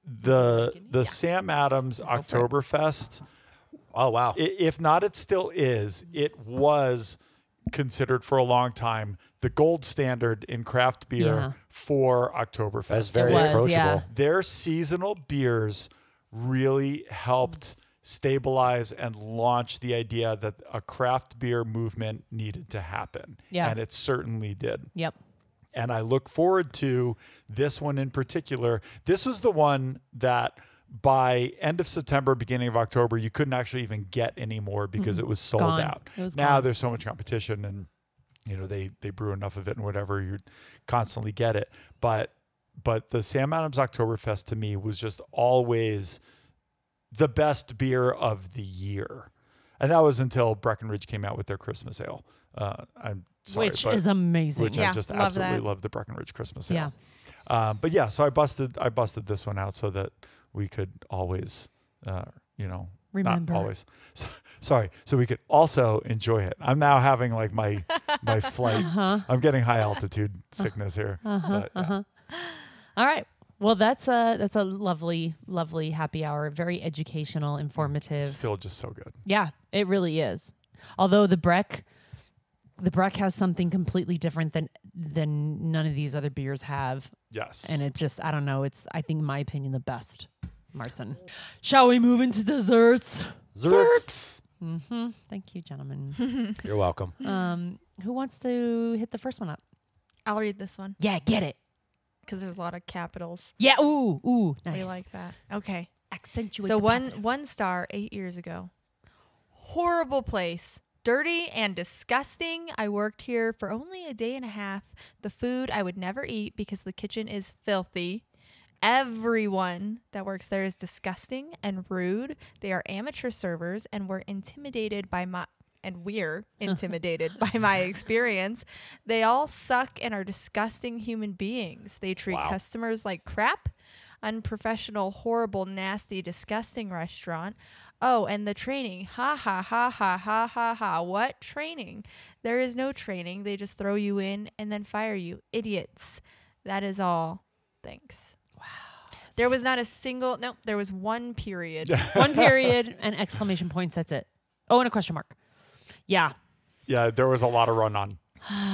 the the Sam Adams Oktoberfest, Oh wow. i- if not, it still is. It was considered for a long time the gold standard in craft beer Yeah. for Oktoberfest. That's very was, approachable. yeah. Their seasonal beers really helped stabilize and launch the idea that a craft beer movement needed to happen. Yeah. And it certainly did. Yep. And I look forward to this one in particular. This was the one that by end of September, beginning of October, you couldn't actually even get anymore because it was sold Gone. out. It was now gone. there's so much competition and you know they they brew enough of it and whatever, you constantly get it. But but the Sam Adams Oktoberfest to me was just always the best beer of the year. And that was until Breckenridge came out with their Christmas ale. Uh, I'm sorry, Which but is amazing. which I Yeah, just love absolutely that. love the Breckenridge Christmas Yeah. ale. Um, but yeah, so I busted I busted this one out so that we could always, uh, you know, Remember. not always. So, sorry, so we could also enjoy it. I'm now having like my my flight. Uh-huh. I'm getting high altitude sickness here. Uh-huh, but, yeah. uh-huh. All right. Well, that's a that's a lovely, lovely happy hour. Very educational, informative. Still just so good. Yeah, it really is. Although the Breck, the Breck has something completely different than than none of these other beers have, Yes. and it just I don't know. It's I think in my opinion the best. Martin, shall we move into desserts? Zerts. Mm-hmm. Thank you, gentlemen. You're welcome. um, who wants to hit the first one up? I'll read this one Yeah, get it. because there's a lot of capitals. Yeah. Ooh, ooh, nice. We like that. Okay. accentuate. So the one positive. one star eight years ago. Horrible place. Dirty and disgusting. I worked here for only a day and a half. The food I would never eat because the kitchen is filthy. Everyone that works there is disgusting and rude. They are amateur servers and were intimidated by my and we're intimidated by my experience. They all suck and are disgusting human beings. They treat Wow. customers like crap. Unprofessional, horrible, nasty, disgusting restaurant. Oh, and the training. Ha ha ha ha ha ha ha. What training? There is no training. They just throw you in and then fire you. Idiots. That is all. Thanks. Wow. There was not a single, no, there was one period. one period and exclamation points. That's it. Oh, and a question mark. Yeah. yeah, there was a lot of run on.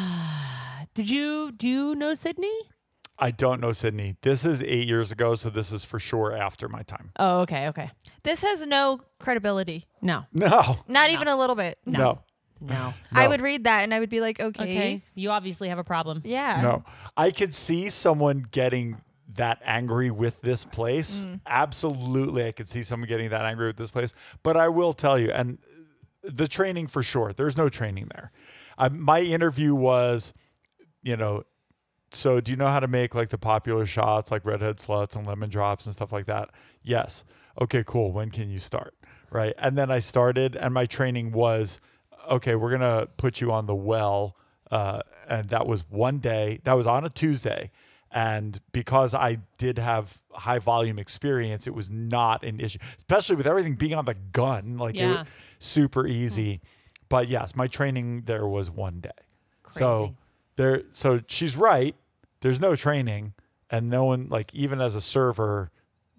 Did you do you know Sydney? I don't know Sydney. This is eight years ago, so this is for sure after my time. Oh, okay, okay. This has no credibility. No, No, Not even a little bit. no, no. I No. would read that and I would be like, okay. Okay, you obviously have a problem. Yeah. no. I could see someone getting that angry with this place. Mm. Absolutely, I could see someone getting that angry with this place. But I will tell you, and the training for sure, there's no training there. Uh, my interview was, you know, so do you know how to make like the popular shots like Redhead Sluts and Lemon Drops and stuff like that? Yes. Okay, cool. When can you start? Right. And then I started and my training was, okay, we're going to put you on the well. Uh, and that was one day. That was on a Tuesday. And because I did have high volume experience, it was not an issue, especially with everything being on the gun. Like Yeah. it was super easy. But yes, my training there was one day. So Crazy. there, so she's right. There's no training, and no one, like, even as a server,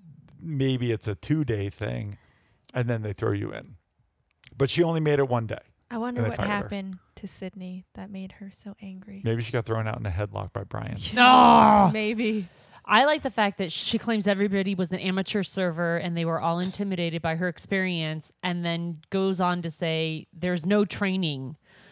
maybe it's a two day thing, and then they throw you in. But she only made it one day. I wonder And they what fired her. happened to Sydney that made her so angry. Maybe she got thrown out in a headlock by Brian. No. Maybe. I like the fact that she claims everybody was an amateur server and they were all intimidated by her experience, and then goes on to say there's no training.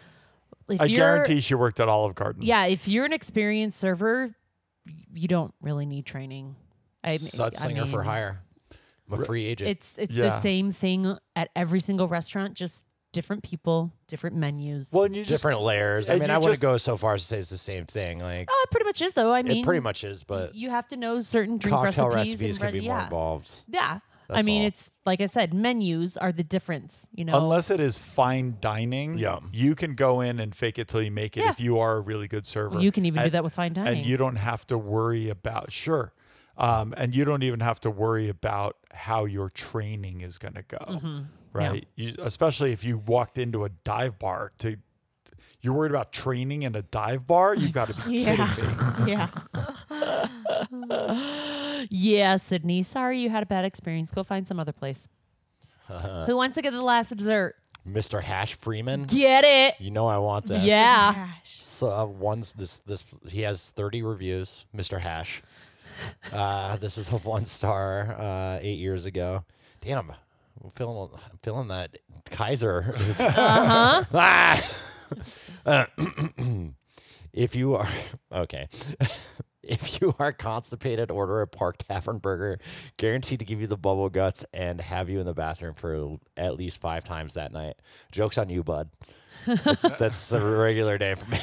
If I you're- guarantee she worked at Olive Garden. Yeah, if you're an experienced server, you don't really need training. I, Sudslinger I for mean, hire. I'm a free agent. It's it's Yeah. the same thing at every single restaurant, just different people, different menus. Well, and you just different layers. I and mean, you I wouldn't just- go so far as to say it's the same thing. Like oh, it pretty much is though. I mean, it pretty much is, but you have to know certain drink cocktail recipes, recipes and can re- be more yeah. involved. Yeah, I That's mean, all. it's like I said, menus are the difference. You know, unless it is fine dining, Yeah. you can go in and fake it till you make it Yeah. if you are a really good server. you can even do And- that with fine dining. and you don't have to worry about sure um, and you don't even have to worry about how your training is going to go Mm-hmm. right you, especially if you walked into a dive bar to you're worried about training in a dive bar. You've got to be Yeah. kidding me. yeah. Yeah, Sydney. Sorry you had a bad experience. Go find some other place. Who wants to get the last dessert? Mister Hash Freeman. Get it. You know I want this. Yeah. Gosh. So uh, one's this this he has thirty reviews, Mister Hash. Uh, this is a one star uh, eight years ago. Damn, I'm feeling I'm feeling that Kaiser. Is, Uh-huh. ah! Uh, if you are okay. If you are constipated, order a Park Tavern burger, guaranteed to give you the bubble guts and have you in the bathroom for at least five times that night. Joke's on you, bud. That's, that's a regular day for me.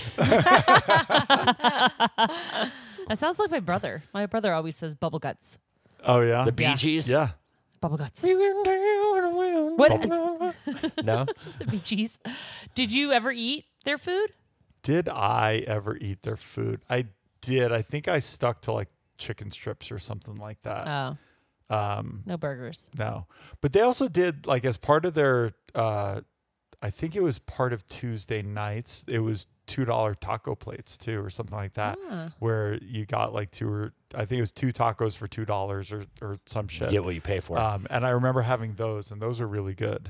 That sounds like my brother. My brother always says bubble guts. Oh yeah. The Bee Yeah. Gees? Yeah. Bubble guts. What? No? The Bee Gees. Did you ever eat their food? Did I ever eat their food? I did. I think I stuck to like chicken strips or something like that. Oh, Um, no burgers. no, but they also did like as part of their. Uh, I think it was part of Tuesday nights. It was two dollar taco plates too, or something like that, Ah. where you got like two or I think it was two tacos for two dollars or or some shit. Get what you pay for. Um, and I remember having those, and those were really good.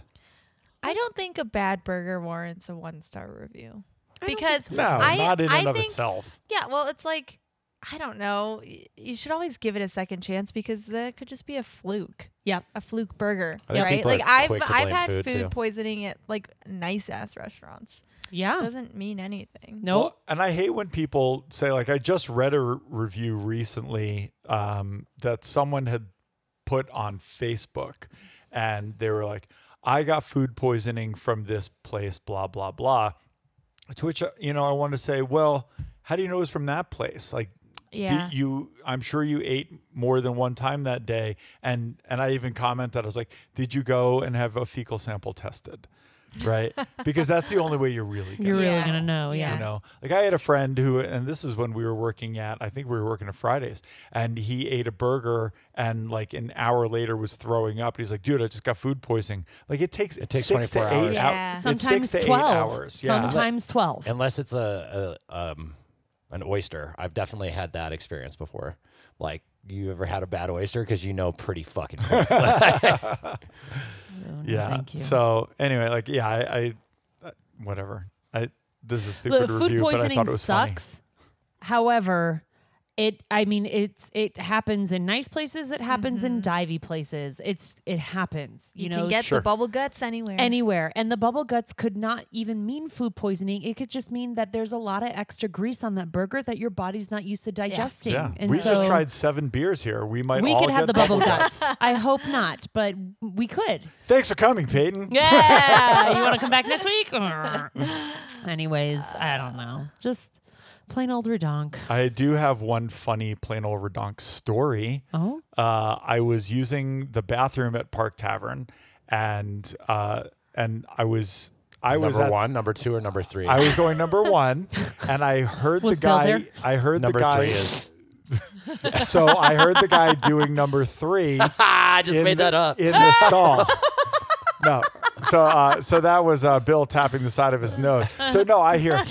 I don't think a bad burger warrants a one star review. Because No, I, not in I and of think, itself. Yeah, well, it's like, I don't know. Y- You should always give it a second chance because that could just be a fluke. Yep. A fluke burger, I think right? people are Like I've quick to I've blame had food, food, too. poisoning at like nice ass restaurants. Yeah. Doesn't mean anything. No. Well, and I hate when people say, like, I just read a re- review recently um, that someone had put on Facebook, and they were like, I got food poisoning from this place, blah, blah, blah. To which, uh, you know, I want to say, well, how do you know it was from that place? Like, Yeah. did you, I'm sure you ate more than one time that day. And, and I even commented, I was like, did you go and have a fecal sample tested? Right? Because that's the only way you're really going You're really Yeah. going to know. Yeah. you know, like I had a friend who, and this is when we were working at, I think we were working at Fridays, and he ate a burger and like an hour later was throwing up. He's like, dude, I just got food poisoning. Like it takes, It takes six to twenty-four eight hours. hours. Yeah. It's Sometimes six to twelve. eight hours. Yeah. Sometimes twelve. Unless it's a, a um an oyster. I've definitely had that experience before. Like, you ever had a bad oyster? Because you know pretty fucking quick. Oh, no, Yeah. Thank you. So anyway, like, yeah, I, I uh, whatever. I, this is a stupid Look, food review, but I poisoning thought it was funny. sucks. However, it I mean it's it happens in nice places, it happens in divey places. It's it happens. You, You, know, can get Sure. the bubble guts anywhere. anywhere. And the bubble guts could not even mean food poisoning. It could just mean that there's a lot of extra grease on that burger that your body's not used to digesting. Yeah. And We so just tried seven beers here. We might we all could have get the bubble guts. I hope not, but we could. Thanks for coming, Peyton. Yeah. You want to come back next week? Anyways, I don't know. Just plain old redonk. I do have one funny plain old redonk story. Oh? Uh, I was using the bathroom at Park Tavern, and uh, and I was I was number at, one, number two, or number three? I was going number one, and I heard Was the Bill guy. there? I heard number the guy. three is. So I heard the guy doing number three. Ah, I just in made the, that up. in the stall. No, so uh, so that was uh, Bill tapping the side of his nose. So no, I hear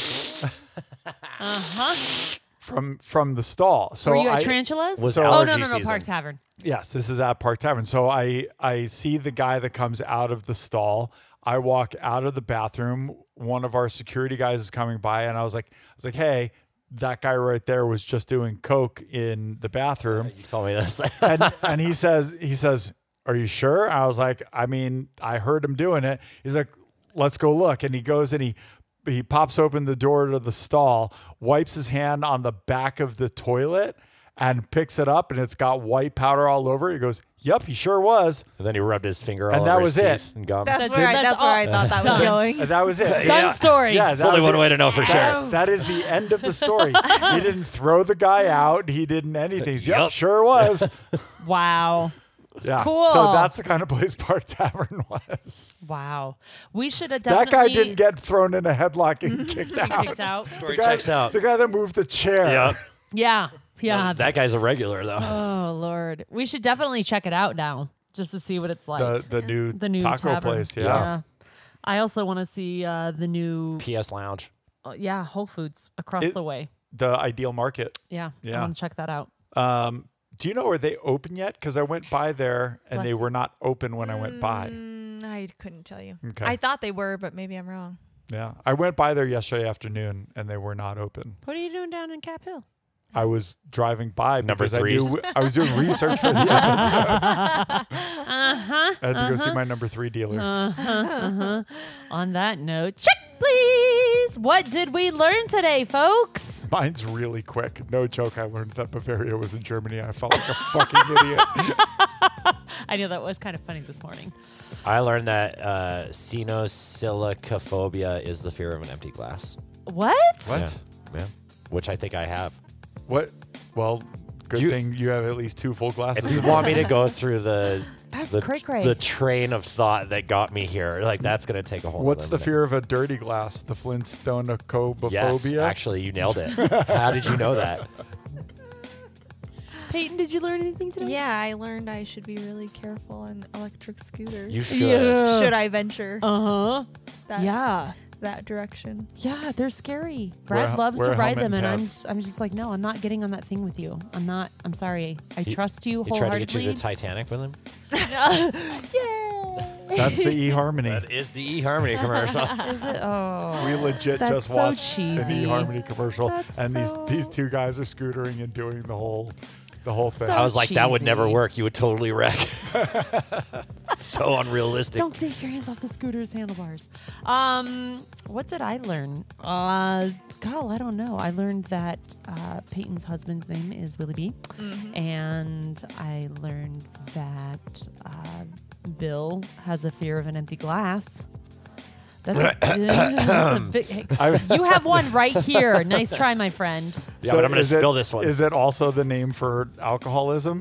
Uh-huh. from from the stall. So Were you at I, Tarantulas? Was So- oh, no, allergy no, no, season. Park Tavern. Yes, this is at Park Tavern. So I I see the guy that comes out of the stall. I walk out of the bathroom. One of our security guys is coming by, and I was like, I was like, hey, that guy right there was just doing coke in the bathroom. You told me this. and and he says he says, "Are you sure?" I was like, "I mean, I heard him doing it." He's like, "Let's go look." And he goes and he he pops open the door to the stall, wipes his hand on the back of the toilet, and picks it up, and it's got white powder all over it. He goes, "Yep, he sure was." And then he rubbed his finger And all that over was his it. teeth and gums. That's, That's where, I, it. that's That's where all- I thought that was Done. going. And that was it. Done Yeah. story. Yeah, There's that only was one it. way to know for sure. That- that is the end of the story. He didn't throw the guy out. He didn't anything. He's, Yep, Yep. sure was. Wow. Yeah. Cool. So that's the kind of place Park Tavern was. Wow. We should have That definitely guy didn't get thrown in a headlock and kicked out. kicked out. Story The guy, checks out. The guy that moved the chair. Yep. Yeah. Yeah. That guy's a regular though. Oh, Lord. We should definitely check it out now just to see what it's like. The the new The new taco tavern. place. Yeah. I also want to see uh, the new, P S Lounge. uh, yeah, Whole Foods across It- the way. The Ideal Market. Yeah. Yeah. I want to check that out. Um, Do you know, are they open yet? Because I went by there and Bless they were not open when I went by. Mm, I couldn't tell you. Okay. I thought they were, but maybe I'm wrong. Yeah. I went by there yesterday afternoon and they were not open. What are you doing down in Cap Hill? I was driving by Number because I threes. knew I was doing research for the episode. Uh-huh. I had to go see my number three dealer. Uh-huh, uh-huh. On that note, check please. What did we learn today, folks? Mine's really quick. No joke. I learned that Bavaria was in Germany. I felt like a fucking idiot. I knew that was kind of funny this morning. I learned that uh, sinosilicophobia is the fear of an empty glass. What? What? Yeah. Yeah. Which I think I have. What? Well, good You- thing you have at least two full glasses. If you want me to go through the That's the, cray cray. the train of thought that got me here, like that's gonna take a whole. What's nother the fear of a dirty glass? The Flintstoneocobophobia? Yes, actually, you nailed it. How did you know that? Peyton, did you learn anything today? Yeah, I learned I should be really careful on electric scooters. You should. Yeah. Should I venture Uh-huh. that Yeah. that direction? Yeah, they're scary. Brad Wear- loves wear to a ride helmet them, and and I'm pads. just, I'm just like, no, I'm not getting on that thing with you. I'm not. I'm sorry. I He- trust you He tried to get you wholeheartedly. to Titanic with him. That's the eHarmony. That is the eHarmony commercial. Is it? Oh. We legit That's just so watched an cheesy. eHarmony commercial, That's and so- these these two guys are scootering and doing the whole the whole thing. So I was like, that would never cheesy. work. You would totally wreck. So unrealistic. Don't take your hands off the scooter's handlebars. Um, what did I learn? Uh, God, I don't know. I learned that uh, Peyton's husband's name is Willie B, and I learned that uh, Bill has a fear of an empty glass. That's a, that's a big, I- you have one right here. Nice try, my friend. Yeah, but I'm gonna is it- spill this one. Is it also the name for alcoholism?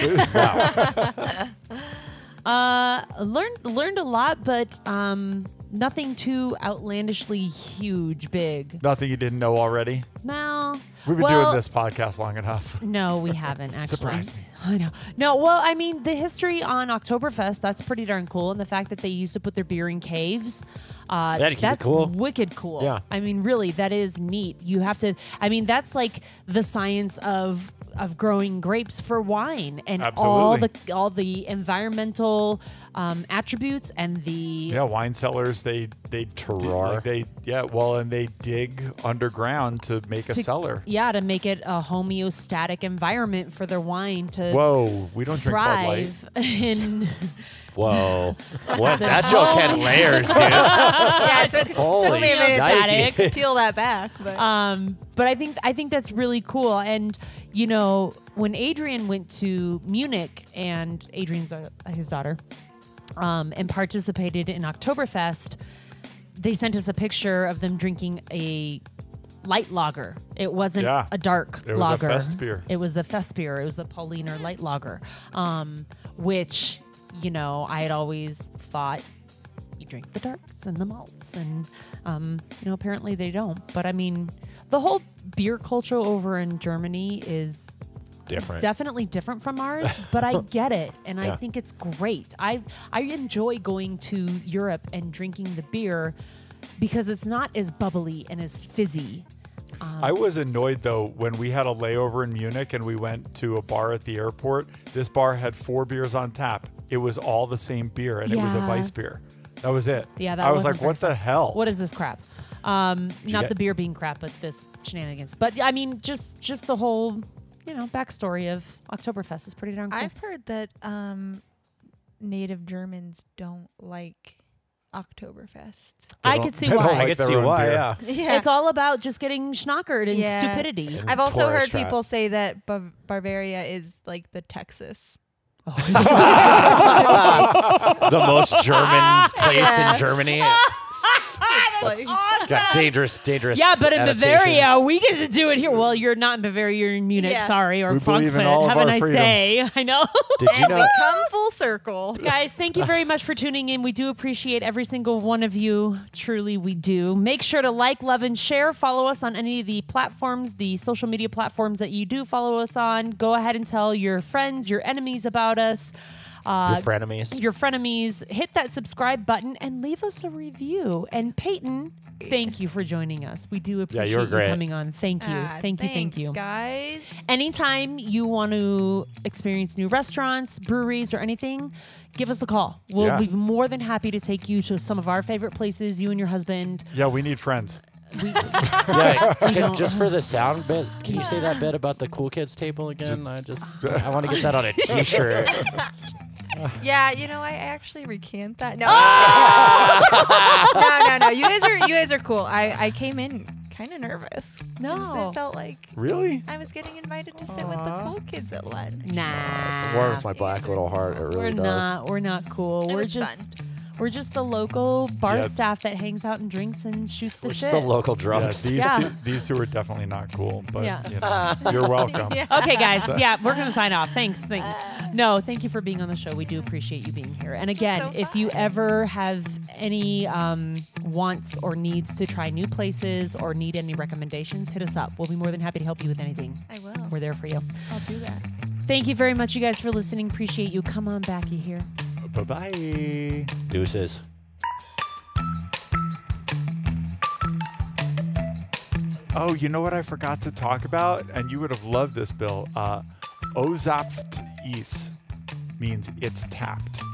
Uh, learned learned a lot, but um, nothing too outlandishly huge, big. Nothing you didn't know already? Well, We've been well, doing this podcast long enough. No, we haven't actually. Surprise me. I know. No, well, I mean, the history on Oktoberfest, that's pretty darn cool. And the fact that they used to put their beer in caves, uh, That'd keep it that's cool. wicked cool. Yeah. I mean, really, that is neat. You have to, I mean, that's like the science of of growing grapes for wine and all the Absolutely. all the environmental um, attributes and the Yeah, wine cellars, they they Terroir. like they yeah, well, and they dig underground to make a to- cellar. Yeah, to make it a homeostatic environment for their wine to Whoa, we don't drink Bud Light. thrive in. Whoa. What? That joke had layers, dude. Yeah, it took, Holy took me a minute shnikes. to peel that back. But Um, but I think I think that's really cool. And you know, when Adrian went to Munich, and Adrian's uh, his daughter, um, and participated in Oktoberfest, they sent us a picture of them drinking a light lager. It wasn't Yeah. a dark It was a lager. fest beer. It was a fest beer. It was a Pauliner light lager, um, which you know I had always thought you drink the darks and the malts, and um, you know apparently they don't. But I mean, the whole beer culture over in Germany is Different. definitely different from ours, but I get it, and I Yeah. think it's great. I I enjoy going to Europe and drinking the beer because it's not as bubbly and as fizzy. I was annoyed though when we had a layover in Munich and we went to a bar at the airport. This bar had four beers on tap. It was all the same beer, and it was a Yeah. Weiss beer. That was it. Yeah, that I was wasn't like, what very the hell? What is this crap? Um, not get- the beer being crap, but this shenanigans. But I mean, just just the whole, you know, backstory of Oktoberfest is pretty darn cool. I've heard that um, native Germans don't like Oktoberfest. They I don't- could see they don't why. like I could their see own why, beer. yeah. Yeah, It's all about just getting schnockered and Yeah. stupidity. And I've also tourist heard trap. people say that Bav- Bavaria is like the Texas. The most German place Yeah. in Germany. That's got dangerous, dangerous. Yeah, but in annotations. Bavaria, we get to do it here. Well, you're not in Bavaria, you're in Munich, Yeah. sorry, or We believe in Frankfurt. all of Have a our nice freedoms. day. I know. Did you And know? we come full circle. Guys, thank you very much for tuning in. We do appreciate every single one of you. Truly, we do. Make sure to like, love, and share. Follow us on any of the platforms, the social media platforms that you do follow us on. Go ahead and tell your friends, your enemies about us. uh, Your frenemies. your frenemies. Hit that subscribe button and leave us a review. And Peyton, thank you for joining us. We do appreciate you were you great. coming on. Thank you. Ah, thank you. Thank thanks, you. guys. Anytime you want to experience new restaurants, breweries, or anything, give us a call. We'll Yeah. be more than happy to take you to some of our favorite places, you and your husband. Yeah, we need friends. We, Yeah, can- don't- just for the sound bit, can you say that bit about the cool kids table again? I just, I want to get that on a T-shirt. Yeah, you know, I actually recant that. No, Oh! no, no, no. You guys are you guys are cool. I I came in kind of nervous. 'cause No. it felt like Really? I was getting invited to sit with the Aw. cool kids at lunch. nah. Warms my black little heart. It really We're does. not. We're not cool. It we're was just. fun. We're just the local bar Yeah. staff that hangs out and drinks and shoots the We're shit. just the local Yeah, drunks. these Yeah. two these two are definitely not cool, but Yeah. you know, you're welcome. Yeah. Okay, guys. Yeah, we're gonna sign off. Thanks. Thank No, thank you for being on the show. We do appreciate you being here. And again, so if you fun. ever have any um, wants or needs to try new places or need any recommendations, hit us up. We'll be more than happy to help you with anything. I will. We're there for you. I'll do that. Thank you very much, you guys, for listening. Appreciate you. Come on back, you hear? Bye bye. Deuces. Oh, you know what I forgot to talk about? And you would have loved this, Bill. Uh, Ozapft is means it's tapped.